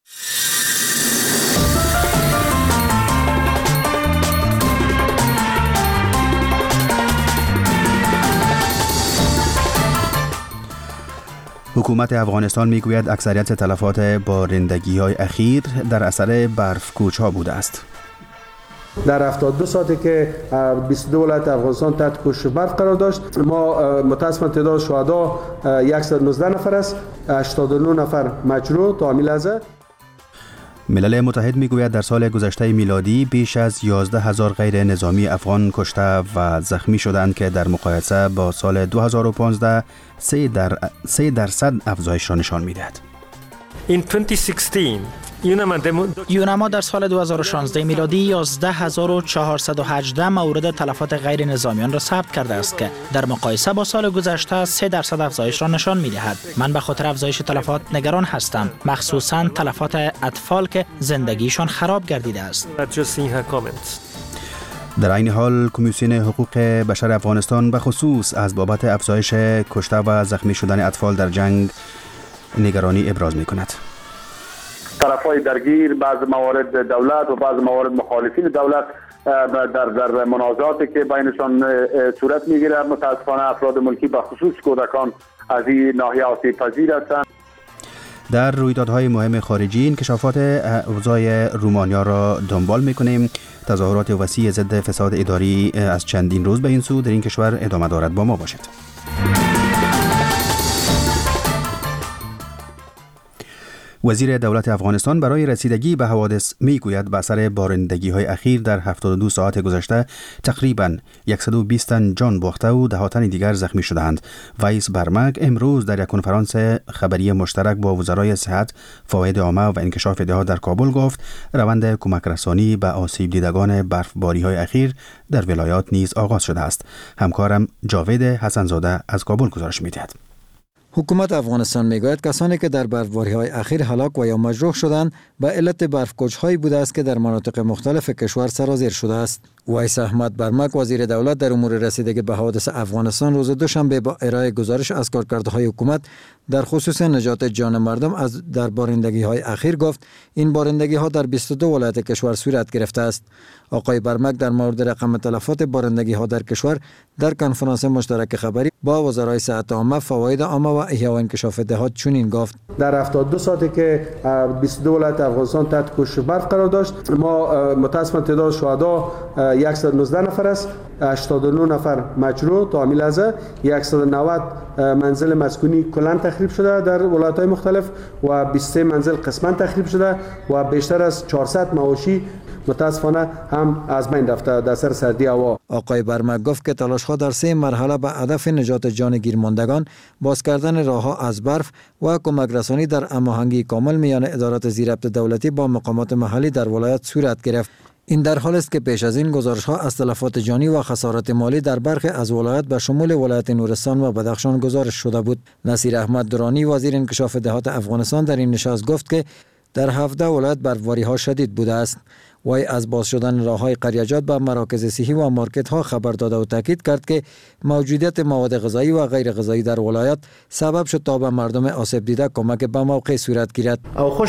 Speaker 22: حکومت افغانستان میگوید اکثریت تلفات بارندگی های اخیر در اثر برف کوچ ها بوده است.
Speaker 2: در هفتاد و دو ساعتی که بیست و دو ولایت افغانستان تحت پوشش برف قرار داشت، ما متاسفانه تعداد شهدا صد و نوزده نفر است، هشتاد و نه نفر مجروح تا همین لحظه.
Speaker 22: ملل متحد میگوید در سال گذشته میلادی بیش از یازده هزار غیر نظامی افغان کشته و زخمی شدند که در مقایسه با سال دو هزار و پانزده سه درصد افزایش را نشان میدهد.
Speaker 5: In twenty sixteen,
Speaker 4: یوناما در سال دو هزار و شانزده میلادی یازده هزار و چهارصد و هجده مورد تلفات غیر نظامیان را ثبت کرده است که در مقایسه با سال گذشته سه درصد افزایش را نشان می‌دهد. من به خاطر افزایش تلفات نگران هستم، مخصوصاً تلفات اطفال که زندگیشان خراب گردیده است.
Speaker 22: در این حال کمیسیون حقوق بشر افغانستان به خصوص از بابت افزایش کشته و زخمی شدن اطفال در جنگ نگرانی ابراز می‌کند.
Speaker 10: طرفای درگیر بعض موارد دولت و بعض موارد مخالفین دولت در در منازعاتی که بینشان صورت میگیره، متاسفانه افراد ملکی به خصوص کودکان از این ناحیه آسیب پذیر هستند.
Speaker 22: در رویدادهای مهم خارجی انکشافات اوضاع رومانیا را دنبال میکنیم. تظاهرات وسیع ضد فساد اداری از چندین روز به این سو در این کشور ادامه دارد. با ما باشید. وزیر دولت افغانستان برای رسیدگی به حوادث میگوید به اثر بارندگی‌های اخیر در هفتاد و دو ساعت گذشته تقریباً صد و بیست تن جان باخته و ده تن دیگر زخمی شدند. ویس برمک امروز در یک کنفرانس خبری مشترک با وزرای صحت، فواید عامه و انکشاف دهات در کابل گفت روند کمک رسانی به آسیب دیدگان برفباری‌های اخیر در ولایات نیز آغاز شده است. همکارم جاوید حسنزاده از کابل گزارش می‌دهد.
Speaker 6: حکومت افغانستان میگوید کسانی که در برفباری‌های اخیر هلاک و یا مجروح شدند به علت برف‌کوچ‌هایی بوده است که در مناطق مختلف کشور سرازیر شده است. ویس احمد برمک وزیر دولت در امور رسیدگی به حوادث افغانستان روز دوشنبه با ارائه گزارش از کارکردهای حکومت در خصوص نجات جان مردم از در بارندگی‌های اخیر گفت این بارندگی‌ها در بیست و دو ولایت کشور صورت گرفته است. آقای برمک در مورد رقم تلفات بارندگی‌ها در کشور در کنفرانس مشترک خبری با وزرای صحت عامه، فواید عامه و احیا و انکشاف دهات چنین گفت:
Speaker 2: در هفتاد و دو ساعتی که بیست و دو ولایت افغانستان تحت کوشش برف قرار داشت، ما متاسفانه تعداد شهدا صد و نوزده نفر است، هشتاد و نه نفر مجروح تا همین لحظه، صد و نود منزل مسکونی کلاً تخریب شده در ولایت‌های مختلف و بیست و سه منزل قسماً تخریب شده و بیشتر از چهارصد مواشی متاسفانه هم از بین رفته در سر سردی هوا.
Speaker 6: آقای برمک گفت که تلاش‌ها در سه مرحله به هدف نجات جان گیرماندگان، باز کردن راه‌ها از برف و کمک رسانی در هماهنگی کامل میان ادارات زیربط دولتی با مقامات محلی در ولایت صورت گرفت. این در حال است که پیش از این گزارش‌ها از تلفات جانی و خسارات مالی در برخی از ولایات به شمول ولایت نورستان و بدخشان گزارش شده بود. نصیر احمد درانی وزیر انکشاف دهات افغانستان در این نشست گفت که در هفده ولایت برفباری‌ها شدید بوده است. وی از باز شدن راه‌های قریجات به مراکز صحی و مارکت‌ها خبر داده و تاکید کرد که موجودیت مواد غذایی و غیر غذایی در ولایت سبب شد تا به مردم آسیب دیده کمک به موقع صورت گیرد.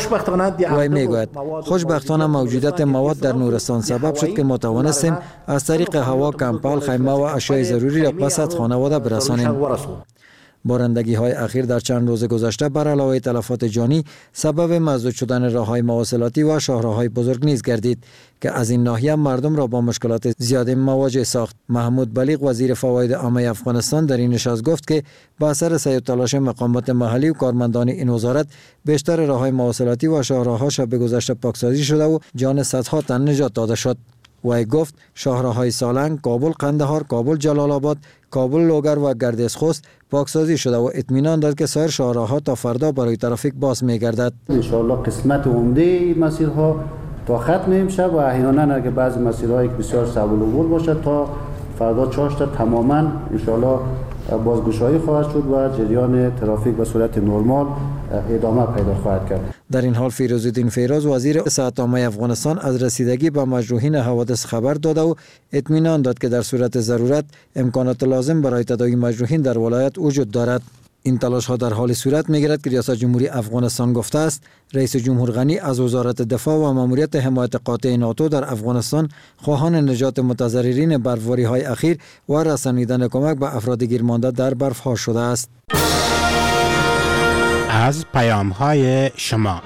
Speaker 6: وی میگوید خوشبختانه موجودیت مواد در نورستان سبب شد که ما توانستیم از طریق هوا، کمپل، خیمه و اشیاء ضروری را به صد خانواده برسانیم. بارندگی‌های اخیر در چند روز گذشته بر علاوه تلفات جانی سبب مسدود شدن راه‌های مواصلاتی و شاهراهای بزرگ نیز گردید که از این ناحیه مردم را با مشکلات زیاد مواجه ساخت. محمود بلیغ وزیر فواید عامه افغانستان در این نشست گفت که با اثر سعی و تلاش مقامات محلی و کارمندان این وزارت بیشتر راه‌های مواصلاتی و شاهراها شب گذشته پاکسازی شده و جان صدها تن نجات داده شد. وی گفت شاهراهای سالنگ، کابل قندهار، کابل جلال آباد، کابل لوگر و گردش خوست پاکسازی شده و اطمینان داد که سایر شاهراها تا فردا برای ترافیک باز می‌گردد.
Speaker 8: ان شاء الله قسمت عمده مسیرها تا ختم امشب و احیانا اگه بعضی مسیرهایی که بسیار صعب العبور باشد تا فردا چهارش تا تماما ان شاء الله بازگشایی خواهد شد و جریان ترافیک به صورت نرمال ادامه پیدا خواهد کرد.
Speaker 6: در این حال فیروزالدین فیروز وزیر صحت عامه افغانستان از رسیدگی به مجروحین حوادث خبر داده و اطمینان داد که در صورت ضرورت امکانات لازم برای تداوی مجروحین در ولایت وجود دارد. این تلاش ها در حال صورت میگیرد که ریاست جمهوری افغانستان گفته است رئیس جمهور غنی از وزارت دفاع و ماموریت حمایت قاطع ناتو در افغانستان خواهان نجات متضررین برفباری های اخیر و رسانیدن کمک به افراد گیرمانده در برف ها شده است.
Speaker 9: از پیام های شما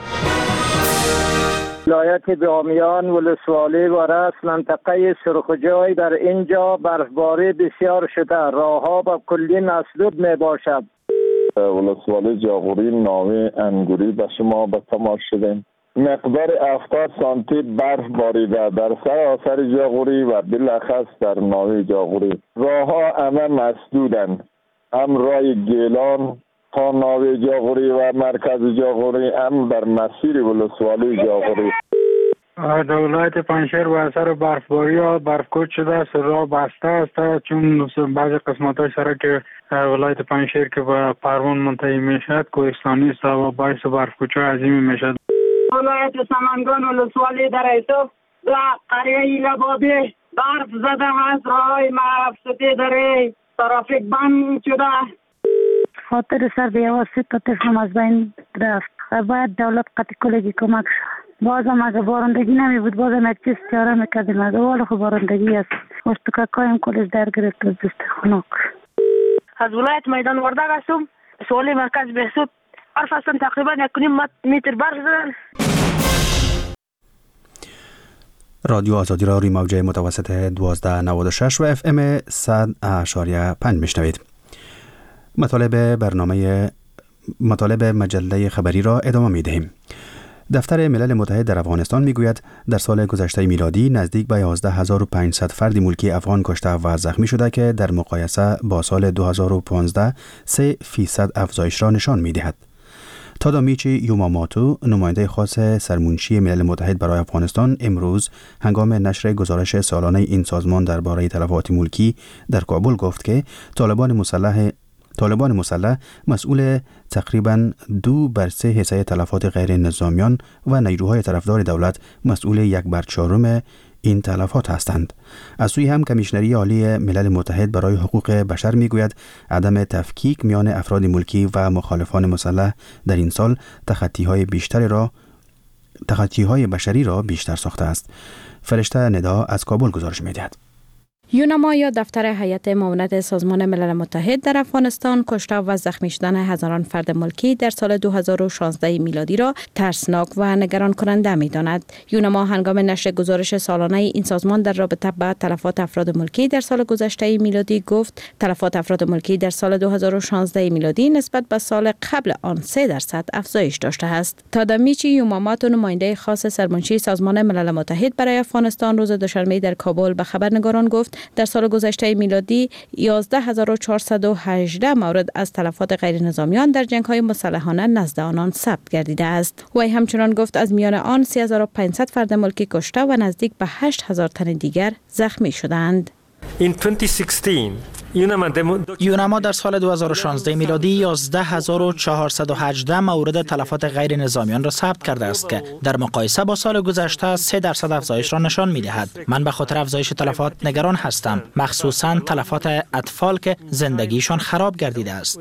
Speaker 24: ولایت بامیان ولسوالی و رأس منطقه سرخجای در اینجا برفباری بسیار شده، راهها به کلی مسدود می باشد.
Speaker 25: ولسوالی جاغوری ناوی انگوری به شما به تماس شدیم. مقدار هفتاد سانتی برف باریده در سراسر جاغوری و بالاخص در ناوی جاغوری. راهها همه مسدودند، هم راه گیلان تا ناوی جاغوری و مرکز جاغوری، هم در مسیر ولسوالی جاغوری.
Speaker 26: در ولایت پنجشیر و اثر برفباری ها برفکوچ شده است، راه بسته است چون بعضی قسمت های سرک ولایت پنجشیر که به پروان منتهی میشد کوهستانی است و باعث برفکوچ های عظیمی میشد.
Speaker 27: ولایت سمنگان ولسوالی در ایتوب و قریه لبابی برف زده است، راه مفسدی داره، ترافیک بند شده.
Speaker 28: خاطر سر بیاوسید تا طفلم از بین رفت و باید دولت قطع کلگی کمک شد. بازم اگه بارندگی نمی بود بازم یک چیز چاره میکردیم، اگه والا خب بارندگی است مستقایم کلش در گرفت از دست خنک.
Speaker 27: از ولایت میدان وردگ هستم، سوالی مرکز بهسود برف هستن، تقریبا یک و نیم متر برف زدن.
Speaker 22: رادیو آزادی را روی موجه متوسط دوازده نود و شش و اف ام صد اشاریه پنج میشنوید. مطالب برنامه مطالب مجله خبری را ادامه می دهیم. دفتر ملل متحد در افغانستان می گوید در سال گذشته میلادی نزدیک به یازده هزار و پانصد فرد ملکی افغان کشته و زخمی شده که در مقایسه با سال دو هزار و پانزده سه فیصد افزایش را نشان می دهد. تادامیچی یوماماتو، نماینده خاص سرمنشی ملل متحد برای افغانستان، امروز هنگام نشر گزارش سالانه این سازمان درباره تلفات ملکی در کابل گفت که طالبان مسلح طالبان مسلح مسئول تقریباً دو بر سه حصه تلفات غیر نظامیان و نیروهای طرفدار دولت مسئول یک بر چهارم این تلفات هستند. از سوی هم کمیشنری عالی ملل متحد برای حقوق بشر میگوید عدم تفکیک میان افراد ملکی و مخالفان مسلح در این سال تخطی‌های بیشتری را تخطی‌های بشری را بیشتر ساخته است. فرشته ندا از کابل گزارش می‌دهد.
Speaker 23: یونما یا دفتر هیئت معاونت سازمان ملل متحد در افغانستان کشته و زخمی شدن هزاران فرد ملکی در سال دو هزار و شانزده میلادی را ترسناک و نگران کننده می داند. یونما هنگام نشر گزارش سالانه این سازمان در رابطه با تلفات افراد ملکی در سال گذشته میلادی گفت تلفات افراد ملکی در سال دو هزار و شانزده میلادی نسبت به سال قبل آن سه درصد افزایش داشته است. تادامیچی یوماماتو، نماینده خاص سرمنشی سازمان ملل متحد برای افغانستان، روز دوشنبه در کابل به خبرنگاران گفت در سال گذشته میلادی یازده هزار و چهارصد و هجده مورد از تلفات غیر نظامیان در جنگ‌های مسلحانه نزد آنان ثبت گردیده است. وی همچنان گفت از میان آن سه هزار و پانصد فرد ملکی کشته و نزدیک به هشت هزار تن دیگر زخمی شدند.
Speaker 5: In twenty sixteen,
Speaker 4: یونما در سال دو هزار و شانزده میلادی یازده هزار و چهارصد و هجده مورد تلفات غیر نظامیان را ثبت کرده است که در مقایسه با سال گذشته سه درصد افزایش را نشان می‌دهد. من به خاطر افزایش تلفات نگران هستم، مخصوصاً تلفات اطفال که زندگیشان خراب گردیده است.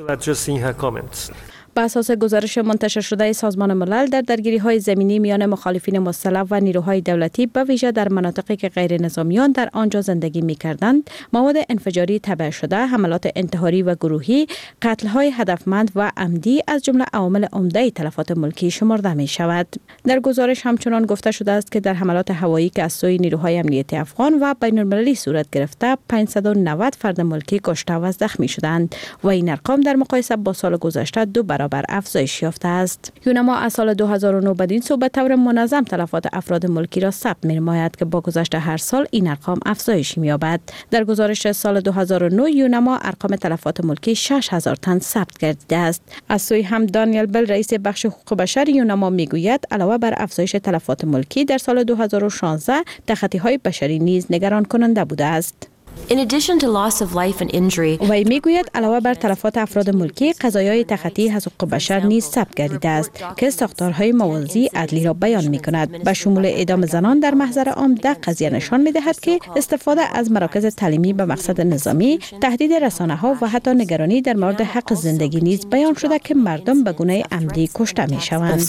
Speaker 23: بر اساس گزارش منتشر شده سازمان ملل در درگیری‌های زمینی میان مخالفین مسلح و نیروهای دولتی به ویژه در مناطقی که غیر نظامیان در آنجا زندگی می‌کردند، مواد انفجاری تبع شده، حملات انتحاری و گروهی، قتل‌های هدفمند و عمدی از جمله عوامل عمده تلفات ملکی شمرده می‌شود. در گزارش همچنان گفته شده است که در حملات هوایی که از سوی نیروهای امنیتی افغان و بین‌المللی صورت گرفته پانصد و نود فرد ملکی کشته و زخمی شدند و این ارقام در مقایسه با سال گذشته دو برابر بر افزایش یافته است. یونما از سال دو هزار و نه بدین سو به طور منظم تلفات افراد ملکی را ثبت می‌نماید که با گذشت هر سال این ارقام افزایش می‌یابد. در گزارش سال دو هزار و نه یونما ارقام تلفات ملکی شش هزار تن ثبت گردیده است. از سوی هم دانیل بل، رئیس بخش حقوق بشر یونما میگوید علاوه بر افزایش تلفات ملکی در سال دو هزار و شانزده تخطی‌های بشری نیز نگران کننده بوده است.
Speaker 7: In addition to loss of life and injury,
Speaker 23: وی میگوید علاوه بر تلفات افراد ملکی، قضایای تخطی حقوق بشر نیز ثبت گردیده است که ساختارهای موازی عدلی را بیان می‌کند. به شمول اعدام زنان در محضر عام، ده قضیه نشان می‌دهد که استفاده از مراکز تعلیمی به مقصد نظامی، تهدید رسانه‌ها و حتی نگرانی در مورد حق زندگی نیز بیان شده که مردم به گونه عمدی کشته می‌شوند.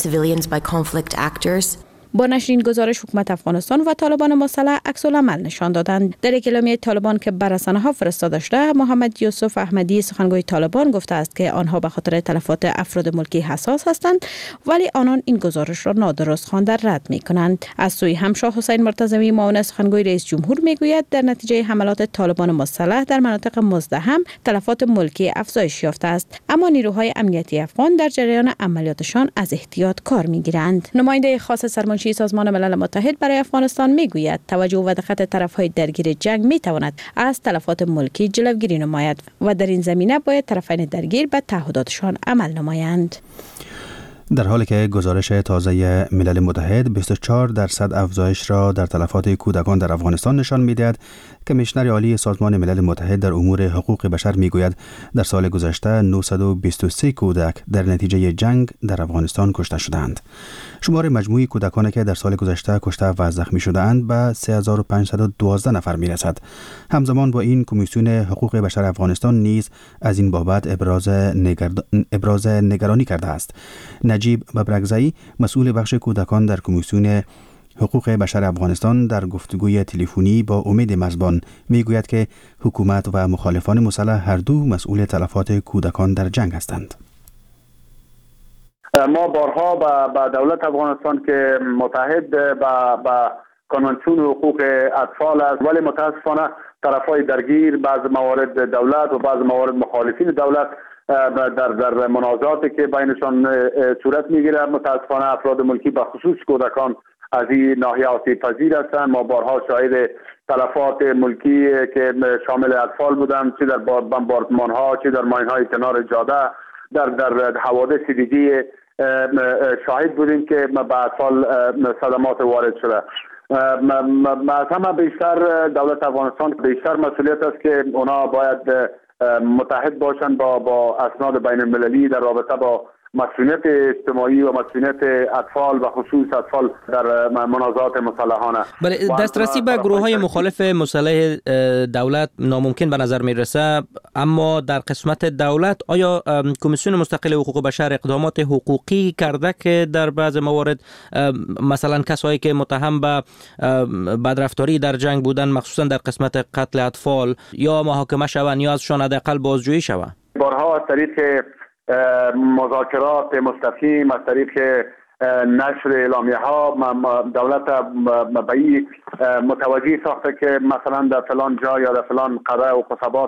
Speaker 23: با نشر این گزارش حکومت افغانستان و طالبان مسلح عکس العمل نشان دادند. در اعلامیه طالبان که بر رسانه‌ها فرستاده شده، محمد یوسف احمدی، سخنگوی طالبان، گفته است که آنها به خاطر تلفات افراد ملکی حساس هستند، ولی آنان این گزارش را نادرست خوانده رد می‌کنند. از سوی هم شاه حسین مرتضوی، معاون سخنگوی رئیس جمهور، میگوید در نتیجه حملات طالبان مسلح در مناطق مزدحم تلفات ملکی افزایش یافته است، اما نیروهای امنیتی افغان در جریان عملیاتشان از احتیاط کار می‌گیرند. نماینده خاص سرمنشی سازمان ملل متحد برای افغانستان میگوید توجه و دقت طرف‌های درگیر جنگ میتواند از تلفات ملکی جلوگیری نماید و در این زمینه باید طرفین درگیر به تعهداتشان عمل نمایند.
Speaker 22: در حالی که گزارش تازه ملل متحد بیست و چهار درصد افزایش را در تلفات کودکان در افغانستان نشان می‌دهد، کمیشنر عالی سازمان ملل متحد در امور حقوق بشر میگوید در سال گذشته نهصد و بیست و سه کودک در نتیجه جنگ در افغانستان کشته شدند. شمار مجموعی کودکانی که در سال گذشته کشته و زخمی شده‌اند به سه هزار و پانصد و دوازده نفر میرسد. همزمان با این کمیسیون حقوق بشر افغانستان نیز از این بابت ابراز نگرد... ابراز نگرانی کرده است. نجیب ببرگزایی، مسئول بخش کودکان در کمیسیون حقوق بشر افغانستان، در گفتگوی تلفنی با امید مزبان میگوید که حکومت و مخالفان مسلح هر دو مسئول تلفات کودکان در جنگ هستند.
Speaker 10: ما بارها به دولت افغانستان که متحد به کنوانسیون حقوق اطفال است، ولی متاسفانه طرفای درگیر بعض موارد دولت و بعض موارد مخالفین دولت در در منازعاتی که بینشان صورت میگیره، متاسفانه افراد ملکی به خصوص کودکان از این ناحیه آسیب پذیر هستند. ما بارها شاهد تلفات ملکی که شامل اطفال بودند، چه در بمباردمان ها، چه در ماین های کنار جاده، در در حوادث دیگه شاهد بودیم که به اطفال صدمات وارد شده. از همه بیشتر دولت افغانستان بیشتر مسئولیت است که اونا باید متحد باشند با با اسناد بین المللی در رابطه با مسئولیت اجتماعی و مسئولیت اطفال و خصوص اطفال در منازعات مسلحانه.
Speaker 11: بله، دسترسی به گروه های مخالف مسلح دولت ناممکن به نظر میرسه، اما در قسمت دولت آیا کمیسیون مستقل حقوق بشر اقدامات حقوقی کرده که در بعض موارد مثلا کسایی که متهم به بدرفتاری در جنگ بودن، مخصوصا در قسمت قتل اطفال، یا محاکمه شوند یا ازشان حداقل بازجویی شوند؟ بارها از طریق
Speaker 10: مذاکرات مستقیم، از طریق نشر اعلامیه ها دولت به این متوجه ساخته که مثلا در فلان جا یا در فلان قريه و قصبات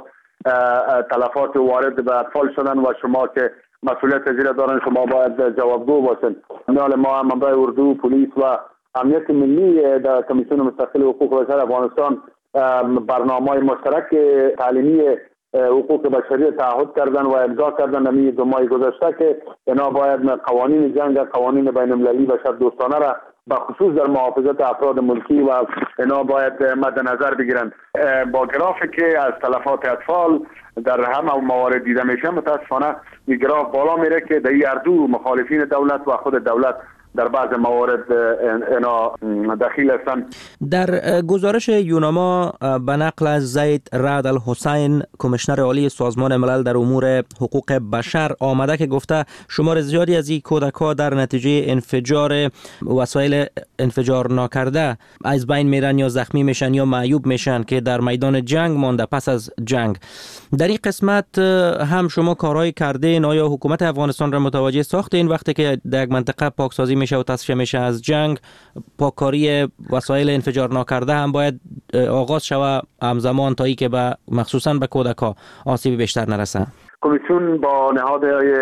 Speaker 10: تلفات وارد به اطفال شدن و شما که مسئولیت زیر دارن شما باید جوابگو باشن. مثلا ما منبع اردو، پلیس و امنیت ملی در کمیسیون مستقل حقوق بشر افغانستان برنامه‌های مشترک تعلیمی حقوق بشری تعهد کردن و امضا کردن نمی دو ماه گذشته که اینا باید قوانین جنگ، قوانین بین المللی بشر دوستانه را به خصوص در محافظت افراد ملکی و اینا باید مد نظر بگیرن. با گرافی که از تلفات اطفال در همه موارد دیده میشه، متاسفانه این گراف بالا میره که در هر دو مخالفین دولت و خود دولت در بعض موارد اینا دخیل هستند. در گزارش یوناما به نقل از زید رعد الحسین، کمیشنر عالی سازمان ملل در امور حقوق بشر، آمده که گفته شمار زیادی از این کودک‌ها در نتیجه انفجار وسایل انفجار ناکرده از بین میرن یا زخمی میشن یا معیوب میشن که در میدان جنگ مانده پس از جنگ. در این قسمت هم شما کارهای کردین؟ آیا حکومت افغانستان را متوجه ساختین وقتی که در یک منطقه پاکسازی میشه و تصفیه میشه از جنگ، پاککاری وسایل انفجار ناکرده هم باید آغاز شود همزمان تا ای که به مخصوصا به کودک‌ها آسیب بیشتر نرسه؟ کمیسیون با نهادهای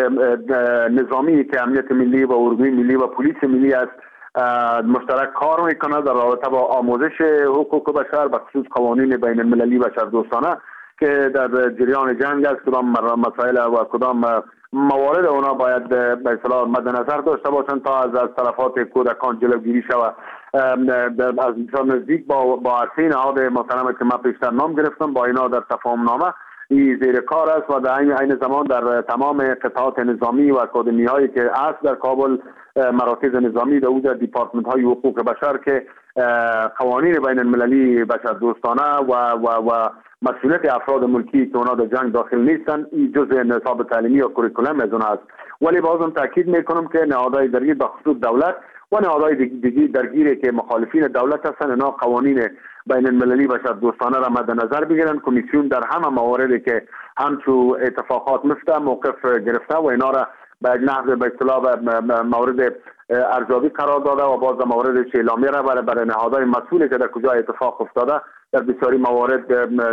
Speaker 10: نظامی که امنیت ملی و اردوی ملی و پلیس ملی است مشترک کار میکنه در رابطه با آموزش حقوق بشر، به خصوص قوانین بین المللی بشر دوستانه که در جریان جنگ است، کدام مسائل و کدام موارد اونا باید به اصطلاح مد نظر داشته باشند تا از از تلفات کودکان جلوگیری شود. از نزدیک با با عرصه نهاد محترم که من پیشتر نام گرفتم با اینا در تفاهم نامه این زیر کار است و در عین زمان در تمام قطعات نظامی و اکادمی هایی که است در کابل، مراکز نظامی در اوج دیپارتمنت های حقوق بشر که قوانین بین المللی بشر دوستانه و و و مسئولیت افراد ملکی که اونا در جنگ داخل نیستن، این جزء نصاب تعلیمی و کوریکولم از اونها است. ولی بازم تاکید میکنم که نهادهای درگیر به خصوص دولت و نهادهای دیگه درگیری که مخالفین دولت هستن، اینا قوانین بین المللی بشر دوستانه را مد نظر بگیرن. کمیسیون در همه مواردی که همچو اتفاقات مفته موقف گرفته و اینا را به نحو به اصطلاح مورد ارزیابی قرار داده و باز موارد اعلامیه را برای برای نهادهای مسئولی که در کجا اتفاق افتاده در بسیاری موارد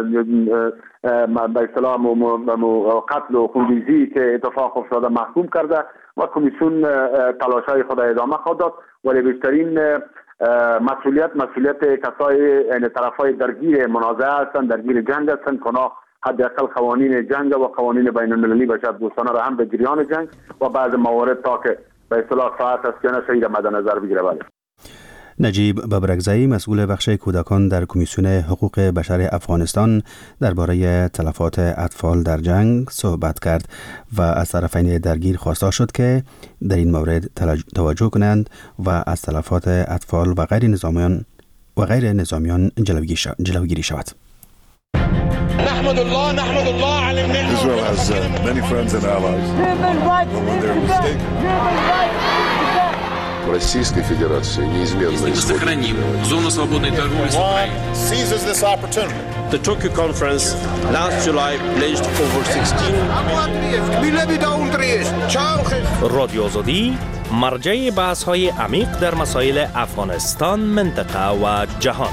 Speaker 10: به اصطلاح قتل و خونریزی که اتفاق افتاده محکوم کرده و کمیسیون تلاش‌های خود ادامه خواهد داد. ولی بیشترین مسئولیت مسئولیت کسای یعنی طرفای درگیر منازعه هستند، درگیر جنگ هستند که اونا حداقل قوانین جنگ و قوانین بین المللی بشر دوستانه را هم به جریان جنگ و بعض موارد تا که به اصطلاح ساعت اسکنه شهید مد نظر بگیره. بله.
Speaker 22: نجیب ببرگزایی، مسئول بخش کودکان در کمیسیون حقوق بشر افغانستان، درباره تلفات اطفال در جنگ صحبت کرد و از طرفین درگیر خواسته شد که در این مورد توجه کنند و از تلفات اطفال و غیر نظامیان و غیر نظامیان جلوگیری شود.
Speaker 12: نحمد الله نحمد الله على النعمة. Israel has uh, many friends and allies. When they're mistaken. Российской Федерации неизменно исходит. Сохраним зону свободной торговли с Украиной. Seizes this opportunity
Speaker 13: The Tokyo conference last July pledged over sixteen
Speaker 14: رادیو آزادی مرجع بحث های عمیق در مسائل افغانستان، منطقه و جهان.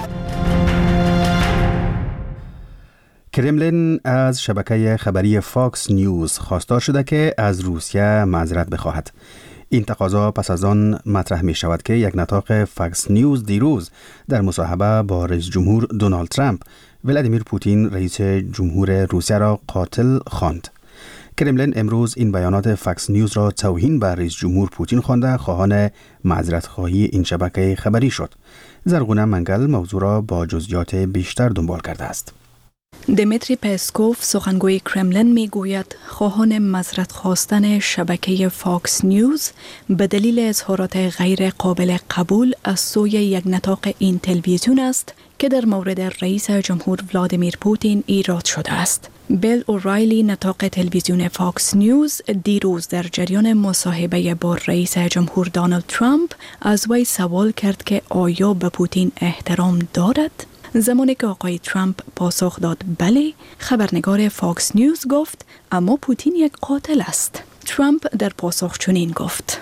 Speaker 22: کرملین از شبکه خبری فاکس نیوز خواستار شده که از روسیه معذرت بخواهد. این تقاضا پس از آن مطرح می شود که یک نطاق فاکس نیوز دیروز در مصاحبه با رئیس جمهور دونالد ترامپ ولادیمیر پوتین رئیس جمهور روسیه را قاتل خواند. کرملین امروز این بیانات فاکس نیوز را توهین به رئیس جمهور پوتین خوانده خواهان معذرت خواهی این شبکه خبری شد. زرغونه منگل موضوع را با جزئیات بیشتر دنبال کرده است.
Speaker 23: دمیتری پسکوف سخنگوی کرملین می گوید خواهان معذرت خواستن شبکه فاکس نیوز به دلیل اظهارات غیر قابل قبول از سوی یک نطاق این تلویزیون است که در مورد رئیس جمهور ولادیمیر پوتین ایراد شده است. بیل اورایلی نطاق تلویزیون فاکس نیوز دیروز در جریان مصاحبه با رئیس جمهور دونالد ترامپ از وی سوال کرد که آیا به پوتین احترام دارد؟ زمانی که آقای ترامپ پاسخ داد بله، خبرنگار فاکس نیوز گفت اما پوتین یک قاتل است. ترامپ در پاسخ چنین گفت: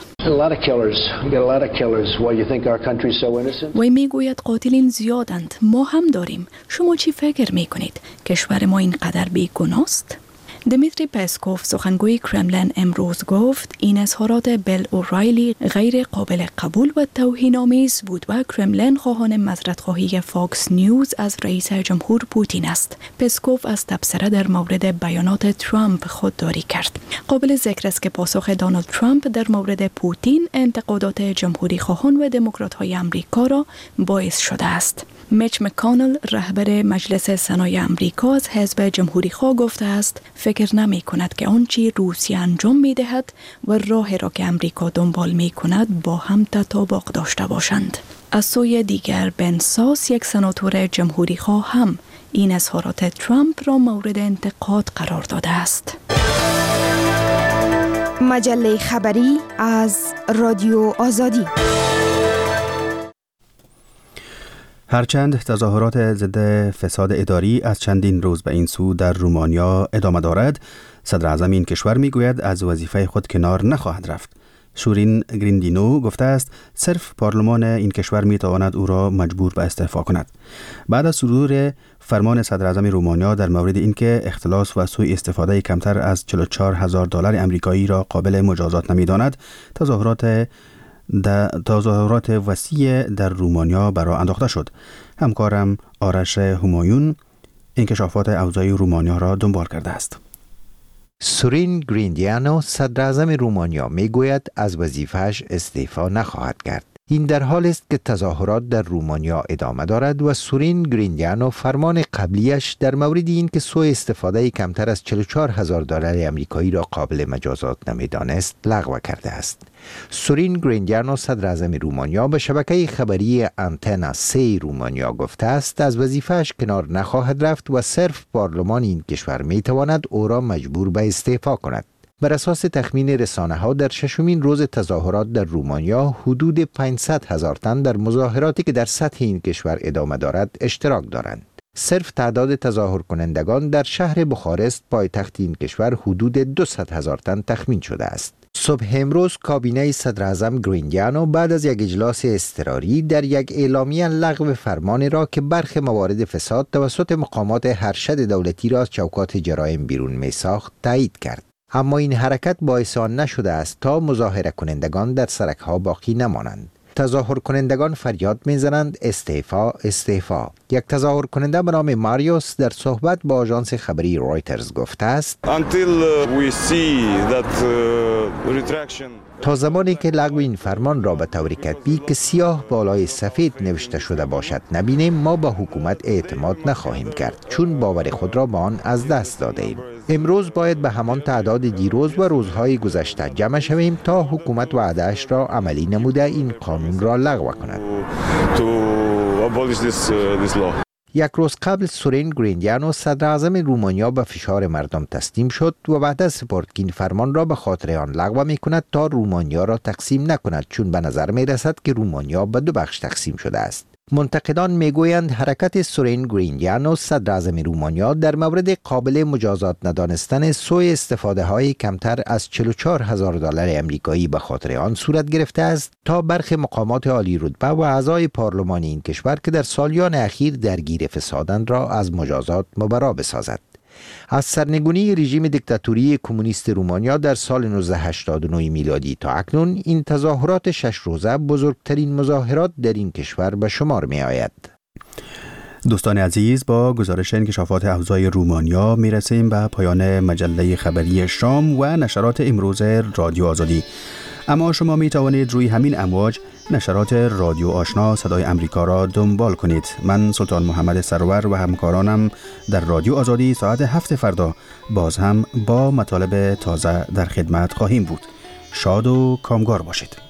Speaker 23: وی می گوید قاتلین زیادند، ما هم داریم. شما چی فکر می کنید؟ کشور ما اینقدر بیگناه است؟ دمیتری پسکوف سخنگوی کرملین امروز گفت این اظهارات بیل اورایلی غیر قابل قبول و توهین‌آمیز بود و کرملین خواهان معذرت‌خواهی فاکس نیوز از رئیس جمهور پوتین است. پسکوف از تبصره در مورد بیانات ترامپ خودداری کرد. قابل ذکر است که پاسخ دونالد ترامپ در مورد پوتین انتقادات جمهوری خواهان و دموکرات‌های آمریکا را باعث شده است. میچ مکانل رهبر مجلس سنای آمریکا از حزب جمهوری خواه گفته است فکر نمی کند که آنچه روسیه انجام می دهد و راهی را که آمریکا دنبال می کند با هم تطابق داشته باشند. از سوی دیگر بن ساس یک سناتور جمهوری خواه هم این اظهارات ترامپ را مورد انتقاد قرار داده است.
Speaker 15: مجله خبری از رادیو آزادی.
Speaker 22: هرچند تظاهرات ضد فساد اداری از چندین روز به این سو در رومانیا ادامه دارد، صدر اعظم این کشور میگوید از وظیفه خود کنار نخواهد رفت. شورین گریندینو گفته است صرف پارلمان این کشور میتواند او را مجبور به استعفا کند. بعد از صدور فرمان صدر اعظم رومانیا در مورد اینکه اختلاس و سوء استفاده کمتر از چهل و چهار هزار دلار آمریکایی را قابل مجازات نمیداند، تظاهرات در تظاهرات وسیع در رومانیا برا انداخته شد. همکارم آرش همایون انکشافات اوضاع رومانیا را دنبال کرده است.
Speaker 16: سورین گریندیانو صدر اعظم رومانیا میگوید از وظیفه‌اش استعفا نخواهد کرد. این در حال است که تظاهرات در رومانیا ادامه دارد و سورین گریندیانو فرمان قبلیش در مورد این که سوء استفاده کمتر از چهل و چهار هزار دلار آمریکایی را قابل مجازات نمیدانست لغو کرده است. سورین گریندیانو صدر اعظم رومانیا به شبکه خبری آنتنا سه رومانیا گفته است از وظیفه‌اش کنار نخواهد رفت و صرف پارلمان این کشور میتواند او را مجبور به استعفا کند. بر اساس تخمین رسانه ها در ششمین روز تظاهرات در رومانیا حدود پانصد هزار تن در مظاهراتی که در سطح این کشور ادامه دارد اشتراک دارند. صرف تعداد تظاهر کنندگان در شهر بخارست پایتخت این کشور حدود دویست هزار تن تخمین شده است. صبح امروز کابینه صدر اعظم گریندیانو بعد از یک اجلاس اضطراری در یک اعلامیه لغو فرمان را که برخی موارد فساد توسط مقامات ارشد دولتی را از چوکات جرایم بیرون می ساخت تایید کرد. اما این حرکت باعث آن نشده است تا مظاهره کنندگان در سرک‌ها باقی نمانند. تظاهر کنندگان فریاد می‌زنند استعفا استعفا. یک تظاهر کننده به نام ماریوس در صحبت با آژانس خبری رایترز گفته است تا زمانی که لغو این فرمان را به طور کتبی که سیاه بالای سفید نوشته شده باشد نبینیم، ما با حکومت اعتماد نخواهیم کرد چون باور خود را به آن از دست داده ایم. امروز باید به همان تعداد دیروز و روزهای گذشته جمع شویم تا حکومت وعده‌اش را عملی نموده این قانون را لغو کند. یک روز قبل سورین گریندیانو صدر اعظم رومانیا به فشار مردم تسلیم شد و بعد از سپرد که این فرمان را به خاطر آن لغو می کند تا رومانیا را تقسیم نکند چون به نظر می رسد که رومانیا به دو بخش تقسیم شده است. منتقدان میگویند حرکت سورین گریندیانو صدر اعظم رومانیا در مورد قابل مجازات ندانستن سوء استفاده های کمتر از چهل و چهار هزار دلار امریکایی به خاطر آن صورت گرفته است تا برخی مقامات عالی رتبه و اعضای پارلمان این کشور که در سالیان اخیر درگیر فسادند را از مجازات مبرا بسازد. از سرنگونی رژیم دیکتاتوری کمونیست رومانیا در سال نوزده هشتاد و نه میلادی تا اکنون این تظاهرات شش روزه بزرگترین مظاهرات در این کشور به شمار می آید.
Speaker 22: دوستان عزیز، با گزارش انکشافات اوضاع رومانیا می رسیم به پایان مجله خبری شام و نشرات امروز رادیو آزادی. اما شما می توانید روی همین امواج نشرات رادیو آشنا صدای امریکا را دنبال کنید. من سلطان محمد سرور و همکارانم در رادیو آزادی ساعت هفت فردا باز هم با مطالب تازه در خدمت خواهیم بود. شاد و کامگار باشید.